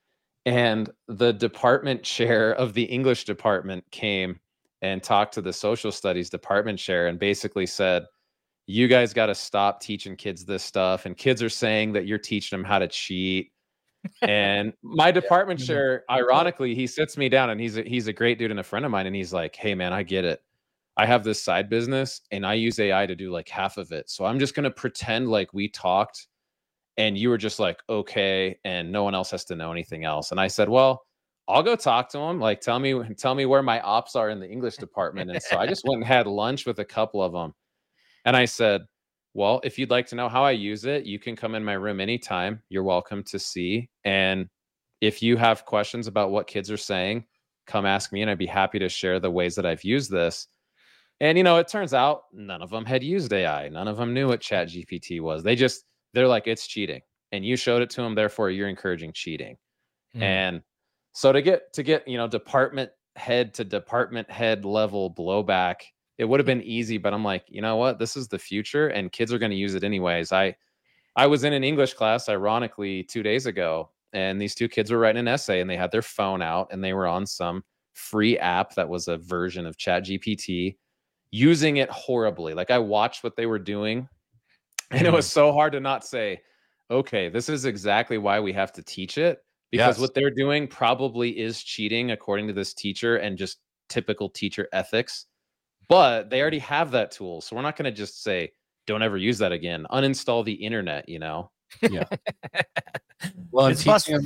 And the department chair of the English department came and talked to the social studies department chair and basically said, you guys got to stop teaching kids this stuff. And kids are saying that you're teaching them how to cheat. And my department chair, ironically, he sits me down and he's a, he's a great dude and a friend of mine. And he's like, hey, man, I get it. I have this side business and I use A I to do like half of it. So I'm just going to pretend like we talked and you were just like, okay. And no one else has to know anything else. And I said, well, I'll go talk to him. Like, tell me, tell me where my ops are in the English department. And so I just went and had lunch with a couple of them. And I said, well, if you'd like to know how I use it, you can come in my room anytime. You're welcome to see. And if you have questions about what kids are saying, come ask me and I'd be happy to share the ways that I've used this. And, you know, it turns out none of them had used A I. None of them knew what Chat G P T was. They just, they're like, it's cheating. And you showed it to them. Therefore, you're encouraging cheating. Hmm. And so to get, to get, you know, department head to department head level blowback, it would have been easy, but I'm like, you know what? This is the future and kids are going to use it anyways. I, I was in an English class, ironically, two days ago, and these two kids were writing an essay and they had their phone out and they were on some free app that was a version of Chat G P T, using it horribly. Like I watched what they were doing and it was so hard to not say, okay, this is exactly why we have to teach it, because yes. what they're doing probably is cheating according to this teacher and just typical teacher ethics. But they already have that tool. So we're not going to just say, don't ever use that again. Uninstall the internet, you know? Yeah. Well, and teaching them,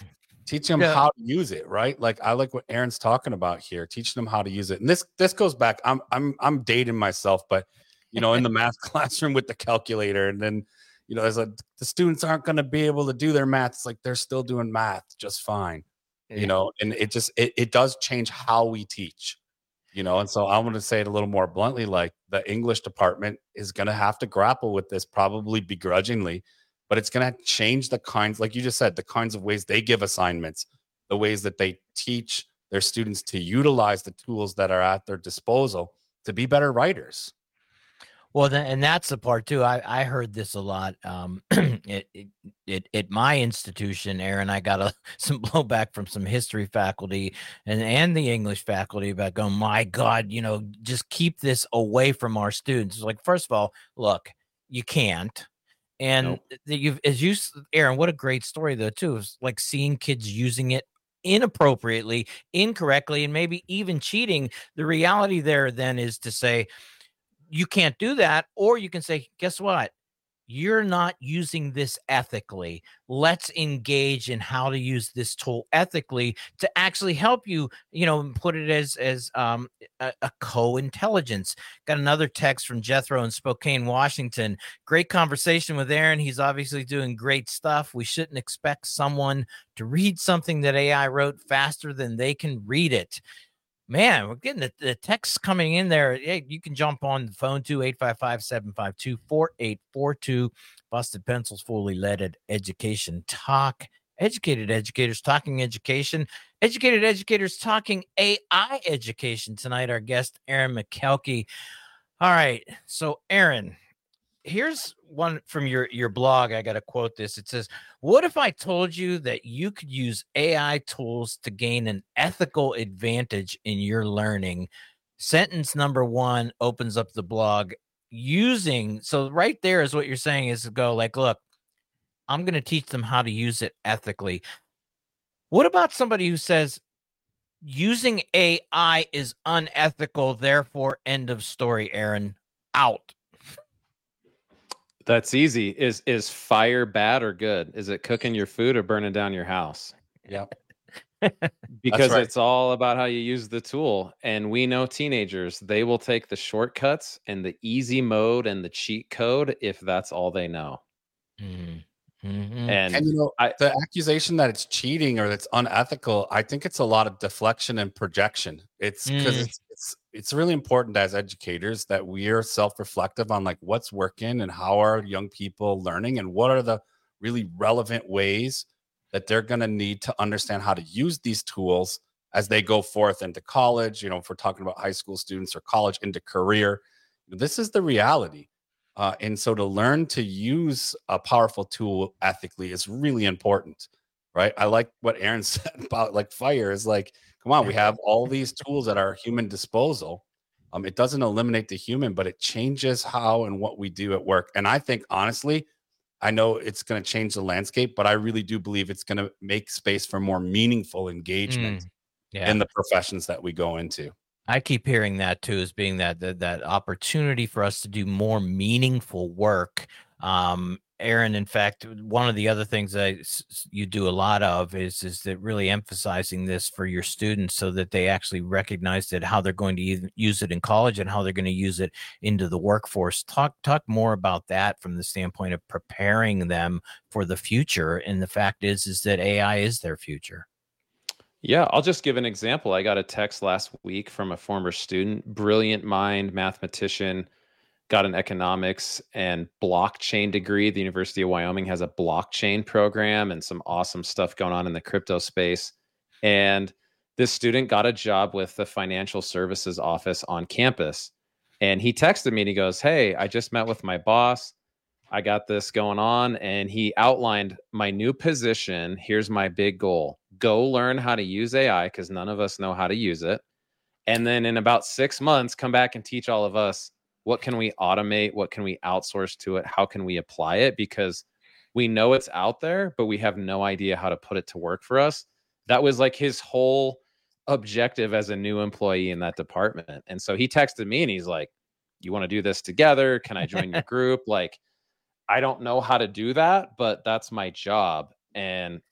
teaching them Yeah. how to use it, right? Like I like what Aaron's talking about here, teaching them how to use it. And this this goes back. I'm I'm I'm dating myself, but you know, in the math classroom with the calculator, and then you know, there's like the students aren't going to be able to do their math. It's like they're still doing math just fine, you know. And it just it it does change how we teach, you know. And so I want to say it a little more bluntly, like the English department is going to have to grapple with this, probably begrudgingly. But it's going to change the kinds, like you just said, the kinds of ways they give assignments, the ways that they teach their students to utilize the tools that are at their disposal to be better writers. Well, then, and that's the part too. I, I heard this a lot. Um, it, it, it, at my institution, Aaron, I got a, some blowback from some history faculty and, and the English faculty about going, my God, you know, just keep this away from our students. It's like, first of all, look, you can't. And Nope. you've, as you, s- Aaron, what a great story though too. Is like seeing kids using it inappropriately, incorrectly, and maybe even cheating. The reality there then is to say you can't do that, or you can say, guess what? You're not using this ethically. Let's engage in how to use this tool ethically to actually help you, you know, put it as as um, a, a co-intelligence. Got another text from Jethro in Spokane, Washington. Great conversation with Aaron. He's obviously doing great stuff. We shouldn't expect someone to read something that A I wrote faster than they can read it. Man, we're getting the, the texts coming in there. Hey, you can jump on the phone to eight five five, seven five two, four eight four two. Busted Pencils, fully leaded education talk. Educated educators talking education. Educated educators talking A I education. Tonight, our guest, Aaron McKelkey. All right. So, Aaron, here's one from your, your blog. I got to quote this. It says, what if I told you that you could use A I tools to gain an ethical advantage in your learning? Sentence number one opens up the blog using. So right there is what you're saying is to go like, look, I'm going to teach them how to use it ethically. What about somebody who says using A I is unethical, therefore end of story, Aaron? Out. That's easy. Is is fire bad or good? Is it cooking your food or burning down your house? Yep. Because right. it's all about how you use the tool. And we know teenagers, they will take the shortcuts and the easy mode and the cheat code if that's all they know. Mm-hmm. And, And you know, I, the accusation that it's cheating or that's unethical, I think it's a lot of deflection and projection. It's because Mm. it's, it's it's really important as educators that we are self-reflective on like what's working and how are young people learning and what are the really relevant ways that they're going to need to understand how to use these tools as they go forth into college. You know, if we're talking about high school students or college into career, this is the reality. Uh, and so to learn to use a powerful tool ethically is really important, right? I like what Aaron said about like fire is like, come on, we have all these tools at our human disposal. Um, it doesn't eliminate the human, but it changes how and what we do at work. And I think, honestly, I know it's going to change the landscape, but I really do believe it's going to make space for more meaningful engagement Mm. Yeah. in the professions that we go into. I keep hearing that too, as being that, that that opportunity for us to do more meaningful work. Um, Aaron, in fact, one of the other things that s- s- you do a lot of is is that really emphasizing this for your students so that they actually recognize that how they're going to u- use it in college and how they're going to use it into the workforce. Talk talk more about that from the standpoint of preparing them for the future. And the fact is, is that A I is their future. Yeah, I'll just give an example. I got a text last week from a former student, brilliant mind, mathematician, got an economics and blockchain degree. The University of Wyoming has a blockchain program and some awesome stuff going on in the crypto space. And this student got a job with the financial services office on campus. And he texted me and he goes, hey, I just met with my boss. I got this going on. And he outlined my new position. Here's my big goal. Go learn how to use A I because none of us know how to use it. And then in about six months, come back and teach all of us what can we automate? What can we outsource to it? How can we apply it? Because we know it's out there, but we have no idea how to put it to work for us. That was like his whole objective as a new employee in that department. And so he texted me and he's like, you want to do this together? Can I join your group? Like, I don't know how to do that, but that's my job. And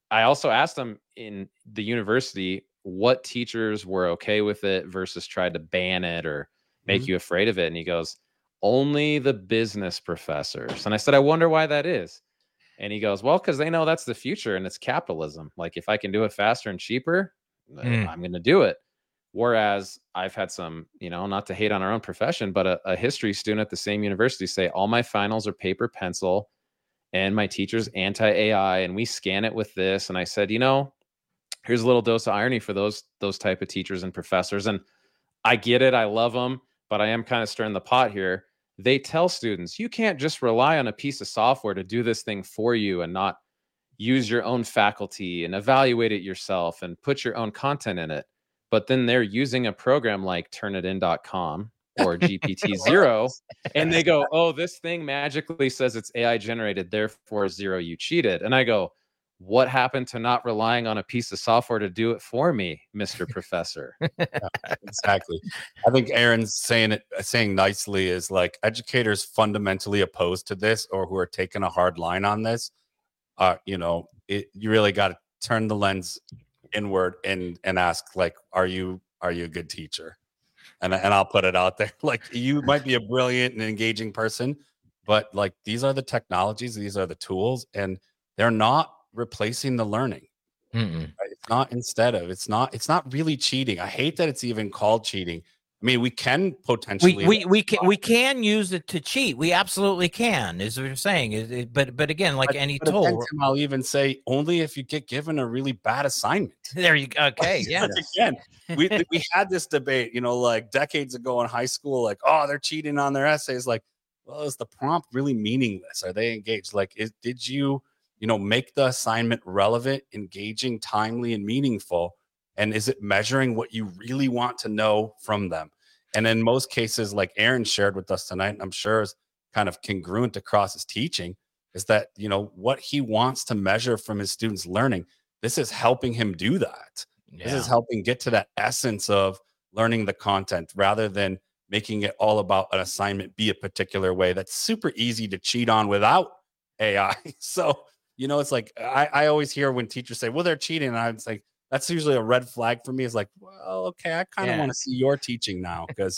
I also asked him in the university what teachers were okay with it versus tried to ban it or make mm-hmm. you afraid of it. And he goes, only the business professors. And I said, I wonder why that is. And he goes, well, because they know that's the future and it's capitalism. Like if I can do it faster and cheaper, mm. I'm going to do it. Whereas I've had some, you know, not to hate on our own profession, but a, a history student at the same university say all my finals are paper pencil and my teacher's anti-A I and we scan it with this. And I said, you know, here's a little dose of irony for those, those type of teachers and professors. And I get it. I love them, but I am kind of stirring the pot here. They tell students, you can't just rely on a piece of software to do this thing for you and not use your own faculty and evaluate it yourself and put your own content in it. But then they're using a program like turnitin dot com or G P T zero, and they go, oh, this thing magically says it's A I generated, therefore zero, you cheated. And I go, what happened to not relying on a piece of software to do it for me, Mister Professor? Yeah, exactly. I think Aaron's saying it, saying nicely is like educators fundamentally opposed to this or who are taking a hard line on this. Uh, you know, it, you really got to turn the lens inward and and ask, like, are you are you a good teacher? And and I'll put it out there, like, you might be a brilliant and engaging person, but like these are the technologies, these are the tools, and they're not replacing the learning. Mm-mm. Right? It's not instead of, it's not, it's not really cheating. I hate that it's even called cheating. I mean, we can potentially, we we, we can we can use it to cheat. We absolutely can, is what you're saying. It, it, but but again, like but, any but tool, again, Tim, I'll even say only if you get given a really bad assignment. There you go. Okay, yeah. Again, we we had this debate, you know, like decades ago in high school, like, oh, they're cheating on their essays. Like, well, is the prompt really meaningless? Are they engaged? Like, is, did you, you know, make the assignment relevant, engaging, timely, and meaningful? And is it measuring what you really want to know from them? And in most cases, like Aaron shared with us tonight, and I'm sure is kind of congruent across his teaching, is that, you know, what he wants to measure from his students' learning, this is helping him do that. Yeah. This is helping get to that essence of learning the content rather than making it all about an assignment be a particular way. That's super easy to cheat on without A I. So, you know, it's like, I, I always hear when teachers say, well, they're cheating. And I'm like, that's usually a red flag for me. It's like, well, okay, I kind of yeah. want to see your teaching now. Because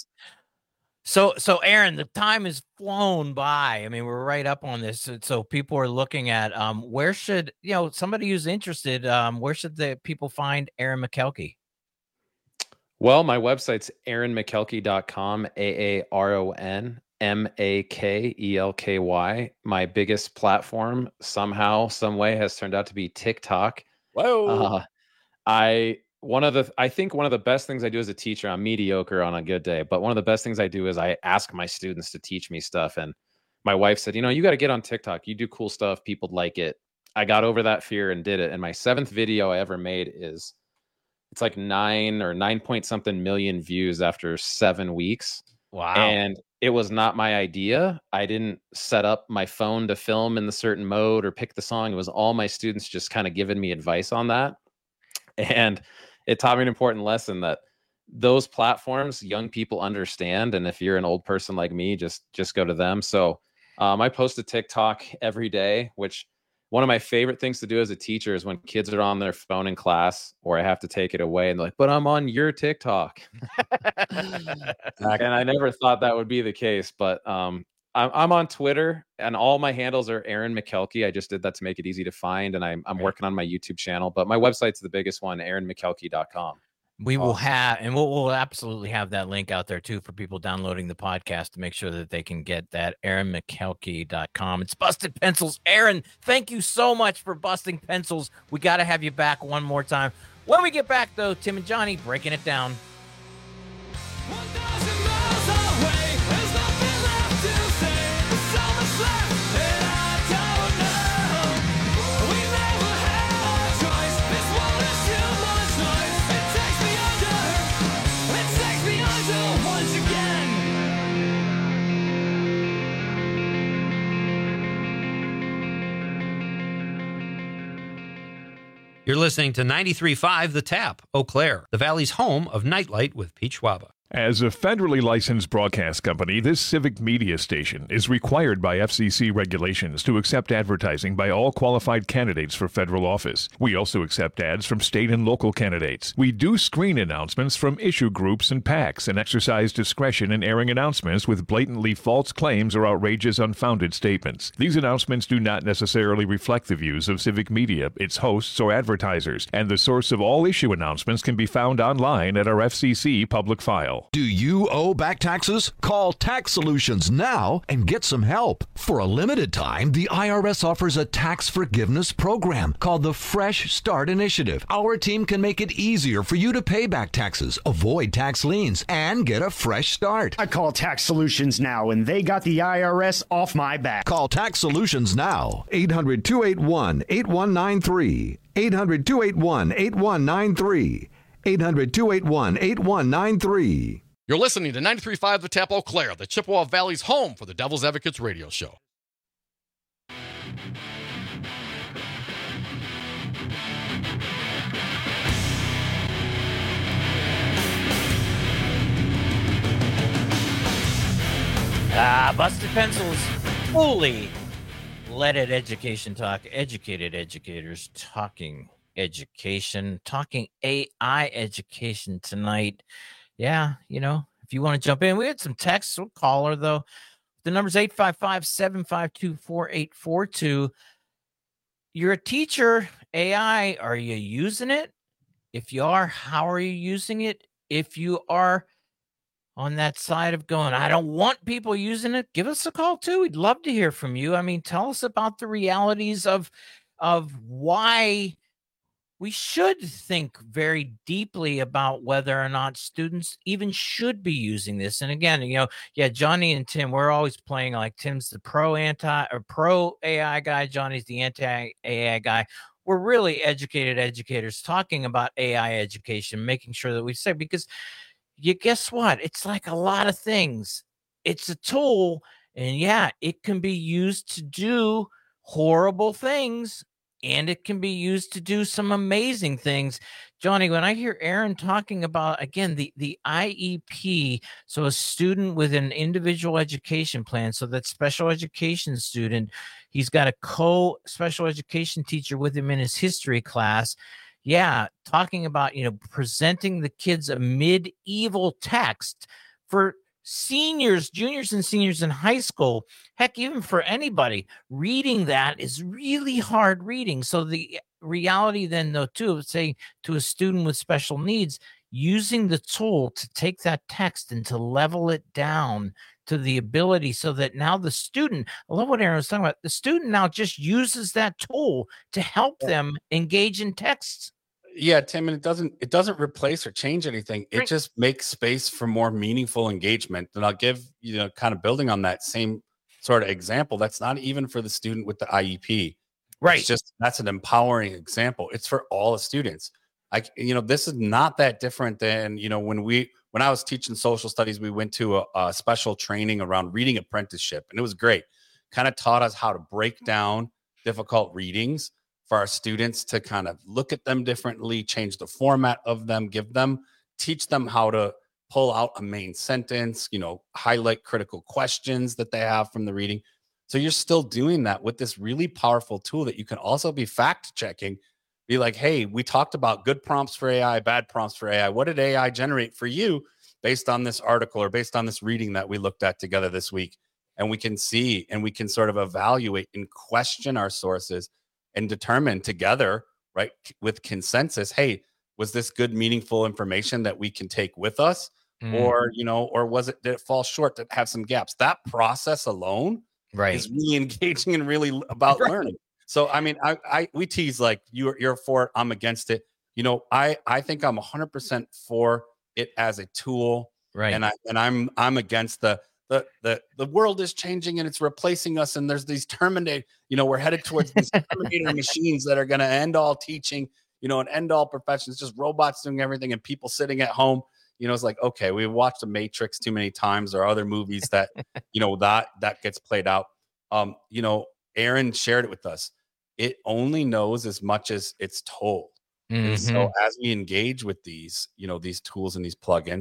so, so Aaron, the time has flown by. I mean, we're right up on this. So people are looking at um, where should, you know, somebody who's interested, um, where should the people find Aaron Makelke? Well, my website's aaron makelke dot com, A A R O N M A K E L K Y. My biggest platform somehow, some way has turned out to be TikTok. Whoa. Uh, I one of the I think one of the best things I do as a teacher, I'm mediocre on a good day, but one of the best things I do is I ask my students to teach me stuff. And my wife said, you know, you got to get on TikTok. You do cool stuff. People like it. I got over that fear and did it. And my seventh video I ever made is it's like nine or nine point something million views after seven weeks. Wow. And it was not my idea. I didn't set up my phone to film in the certain mode or pick the song. It was all my students just kind of giving me advice on that. And it taught me an important lesson that those platforms, young people understand. And if you're an old person like me, just, just go to them. So um, I post a TikTok every day, which one of my favorite things to do as a teacher is when kids are on their phone in class or I have to take it away and they're like, but I'm on your TikTok. And I never thought that would be the case, but um, I'm, I'm on Twitter and all my handles are Aaron Makelke. I just did that to make it easy to find. And I'm, I'm working on my YouTube channel, but my website's the biggest one, aaron makelke dot com. We will have, and we'll, we'll absolutely have that link out there too for people downloading the podcast to make sure that they can get that, aaron makelke dot com. It's Busted Pencils. Aaron, thank you so much for busting pencils. We got to have you back one more time. When we get back, though, Tim and Johnny breaking it down. You're listening to ninety-three point five The Tap, Eau Claire, the Valley's home of Nightlight with Pete Schwaba. As a federally licensed broadcast company, this civic media station is required by F C C regulations to accept advertising by all qualified candidates for federal office. We also accept ads from state and local candidates. We do screen announcements from issue groups and PACs and exercise discretion in airing announcements with blatantly false claims or outrageous unfounded statements. These announcements do not necessarily reflect the views of civic media, its hosts, or advertisers, and the source of all issue announcements can be found online at our F C C public file. Do you owe back taxes? Call Tax Solutions now and get some help. For a limited time, the I R S offers a tax forgiveness program called the Fresh Start Initiative. Our team can make it easier for you to pay back taxes, avoid tax liens, and get a fresh start. I call Tax Solutions now, and they got the I R S off my back. Call Tax Solutions now. eight hundred, two eight one, eight one nine three. eight hundred, two eight one, eight one nine three. eight hundred, two eight one, eight one nine three. You're listening to ninety-three point five The Tap Eau Claire, the Chippewa Valley's home for the Devil's Advocates radio show. Ah, Busted Pencils, fully leaded education talk, educated educators talking education, talking A I education tonight. Yeah, you know, if you want to jump in, we had some texts. We'll call her, though. The number's eight five five, seven five two, four eight four two. You're a teacher, A I. Are you using it? If you are, how are you using it? If you are on that side of going, I don't want people using it, give us a call, too. We'd love to hear from you. I mean, tell us about the realities of, of why we should think very deeply about whether or not students even should be using this. And again, you know, yeah, Johnny and Tim, we're always playing like Tim's the pro anti or pro A I guy. Johnny's the anti A I guy. We're really educated educators talking about A I education, making sure that we say, because you guess what? It's like a lot of things. It's a tool, and yeah, it can be used to do horrible things, and it can be used to do some amazing things. Johnny, when I hear Aaron talking about, again, the, the I E P, so a student with an individual education plan, so that special education student, he's got a co-special education teacher with him in his history class. Yeah, talking about, you know, presenting the kids a medieval text for seniors, juniors and seniors in high school, heck, even for anybody, reading that is really hard reading. So the reality then, though, too, of saying to a student with special needs, using the tool to take that text and to level it down to the ability so that now the student, I love what Aaron was talking about, the student now just uses that tool to help them engage in texts. Yeah, Tim, and it doesn't it doesn't replace or change anything. It Right. just makes space for more meaningful engagement. And I'll give, you know, kind of building on that same sort of example. That's not even for the student with the I E P. Right. It's just that's an empowering example. It's for all the students. I, you know, this is not that different than, you know, when we when I was teaching social studies, we went to a, a special training around reading apprenticeship, and it was great. Kind of taught us how to break down difficult readings for our students to kind of look at them differently, change the format of them, give them, teach them how to pull out a main sentence, you know, highlight critical questions that they have from the reading. So you're still doing that with this really powerful tool that you can also be fact checking. Be like, hey, we talked about good prompts for A I, bad prompts for A I. What did A I generate for you based on this article or based on this reading that we looked at together this week? And we can see and we can sort of evaluate and question our sources and determine together, right, with consensus, hey, was this good, meaningful information that we can take with us? Mm. Or, you know, or was it, did it fall short, to have some gaps? That process alone right. is really engaging and really about Right. learning. So, I mean, I, I, we tease like you're, you're for it, I'm against it. You know, I, I think I'm one hundred percent for it as a tool. Right. And I, and I'm, I'm against the, the, the, the world is changing and it's replacing us. And there's these Terminator, you know, we're headed towards these Terminator machines that are going to end all teaching, you know, and end all professions, just robots doing everything and people sitting at home. You know, it's like, okay, we've watched The Matrix too many times or other movies that, you know, that, that gets played out. Um, you know, Aaron shared it with us. It only knows as much as it's told. And so Mhm. as we engage with these, you know, these tools and these plugins,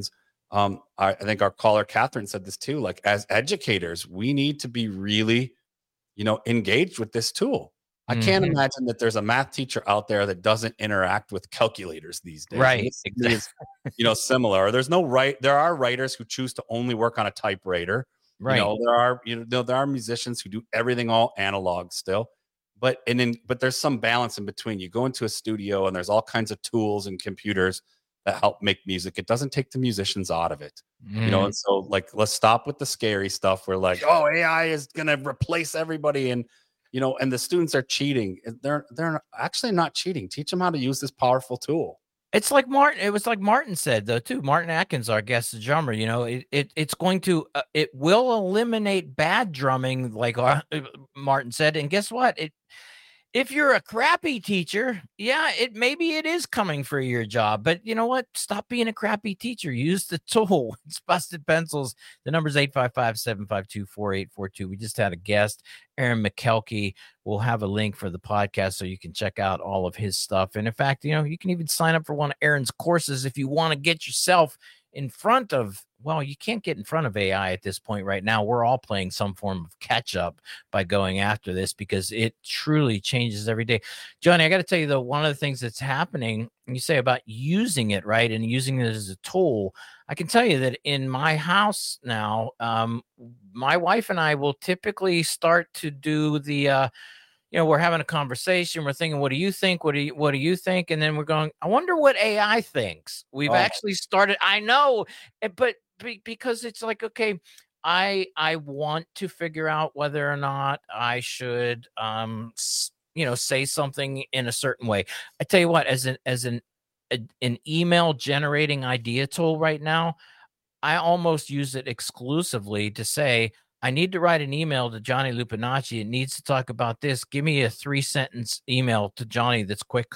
Um, I, I think our caller Catherine said this too. Like as educators, we need to be really, you know, engaged with this tool. I mm-hmm. can't imagine that there's a math teacher out there that doesn't interact with calculators these days. Right. Exactly. Is, you know, similar. There's no right. There are writers who choose to only work on a typewriter. Right. You know, there are, you know, there are musicians who do everything all analog still. But and then but there's some balance in between. You go into a studio and there's all kinds of tools and computers that help make music. It doesn't take the musicians out of it. Mm. You know, and so like let's stop with the scary stuff. We're like, oh, A I is gonna replace everybody. And you know, and the students are cheating. They're they're actually not cheating. Teach them how to use this powerful tool. It's like Martin. It was like Martin said though too. Martin Atkins, our guest drummer. You know, it, it it's going to uh, it will eliminate bad drumming, like uh, Martin said. And guess what? It if you're a crappy teacher, yeah, it maybe it is coming for your job. But you know what? Stop being a crappy teacher. Use the tool. It's Busted Pencils. The number's eight five five, seven five two, four eight four two. We just had a guest, Aaron McKelkey. We'll have a link for the podcast so you can check out all of his stuff. And in fact, you know, you can even sign up for one of Aaron's courses if you want to get yourself in front of, well, you can't get in front of A I at this point right now. We're all playing some form of catch up by going after this because it truly changes every day. Johnny, I got to tell you, though, one of the things that's happening, you say about using it, right, and using it as a tool, I can tell you that in my house now, um, my wife and I will typically start to do the, uh, you know, we're having a conversation. We're thinking, what do you think? What do you, what do you think? And then we're going, I wonder what A I thinks. We've oh. actually started. I know, but be, because it's like, okay, I, I want to figure out whether or not I should, um, you know, say something in a certain way. I tell you what, as an, as an, a, an email generating idea tool right now, I almost use it exclusively to say, I need to write an email to Johnny Lupinacci. It needs to talk about this. Give me a three sentence email to Johnny that's quick.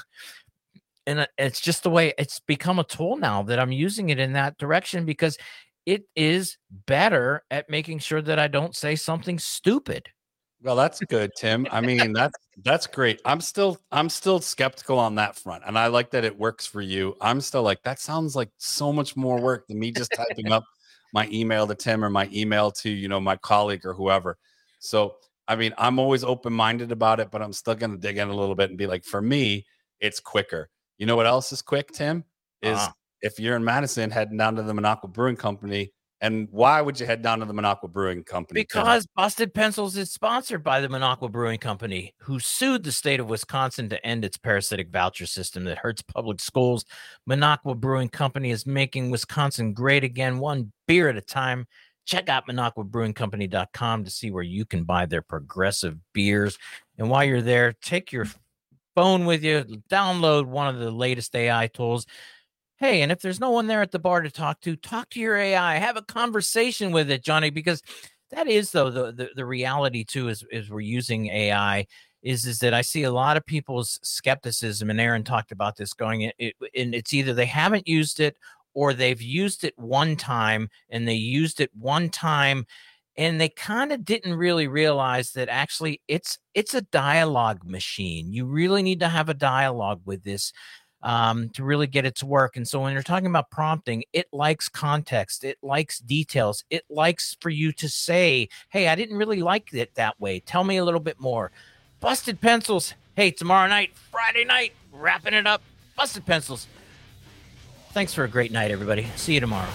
And it's just the way it's become a tool now that I'm using it in that direction because it is better at making sure that I don't say something stupid. Well, that's good, Tim. I mean, that's that's great. I'm still I'm still skeptical on that front. And I like that it works for you. I'm still like, that sounds like so much more work than me just typing up my email to Tim or my email to, you know, my colleague or whoever. So, I mean, I'm always open-minded about it, but I'm still going to dig in a little bit and be like, for me, it's quicker. You know what else is quick, Tim? Is uh-huh. if you're in Madison, heading down to the Minocqua Brewing Company. And why would you head down to the Minocqua Brewing Company? Because Tim? Busted Pencils is sponsored by the Minocqua Brewing Company, who sued the state of Wisconsin to end its parasitic voucher system that hurts public schools. Minocqua Brewing Company is making Wisconsin great again, one beer at a time. Check out Minocqua Brewing Company dot com to see where you can buy their progressive beers. And while you're there, take your phone with you, download one of the latest A I tools. Hey, and if there's no one there at the bar to talk to, talk to your A I. Have a conversation with it, Johnny, because that is, though, the, the, the reality, too, is, is we're using A I, is, is that I see a lot of people's skepticism, and Aaron talked about this going, it, it, and it's either they haven't used it or they've used it one time, and they used it one time, and they kind of didn't really realize that actually it's it's a dialogue machine. You really need to have a dialogue with this um, to really get it to work. And so when you're talking about prompting, it likes context. It likes details. It likes for you to say, hey, I didn't really like it that way. Tell me a little bit more. Busted Pencils. Hey, tomorrow night, Friday night, wrapping it up. Busted Pencils. Thanks for a great night, everybody. See you tomorrow.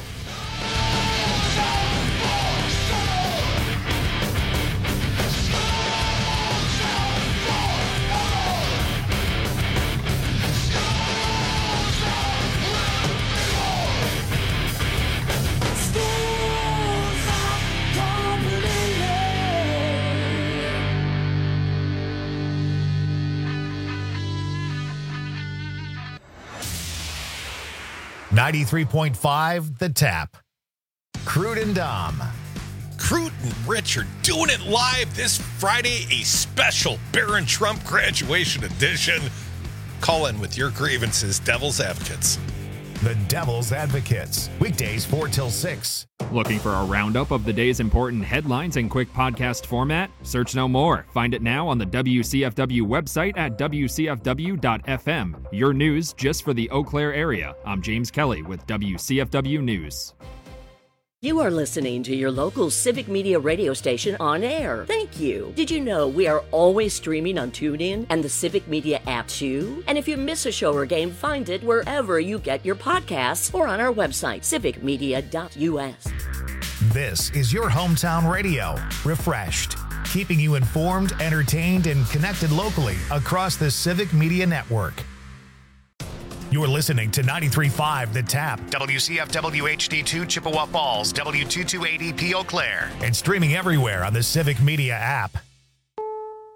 ninety-three point five The Tap. Crude and Dom. Crude and Rich are doing it live this Friday, a special Barron Trump graduation edition. Call in with your grievances, Devil's Advocates. The Devil's Advocates. Weekdays four till six. Looking for a roundup of the day's important headlines in quick podcast format? Search no more. Find it now on the W C F W website at W C F W dot F M. Your news just for the Eau Claire area. I'm James Kelly with W C F W News. You are listening to your local Civic Media radio station on air. Thank you. Did you know we are always streaming on TuneIn and the Civic Media app too? And if you miss a show or game, find it wherever you get your podcasts or on our website, civic media dot u s. This is your hometown radio, refreshed, keeping you informed, entertained, and connected locally across the Civic Media Network. You're listening to ninety-three point five The Tap, W C F W H D two Chippewa Falls, W two two eighty P Eau Claire, and streaming everywhere on the Civic Media app.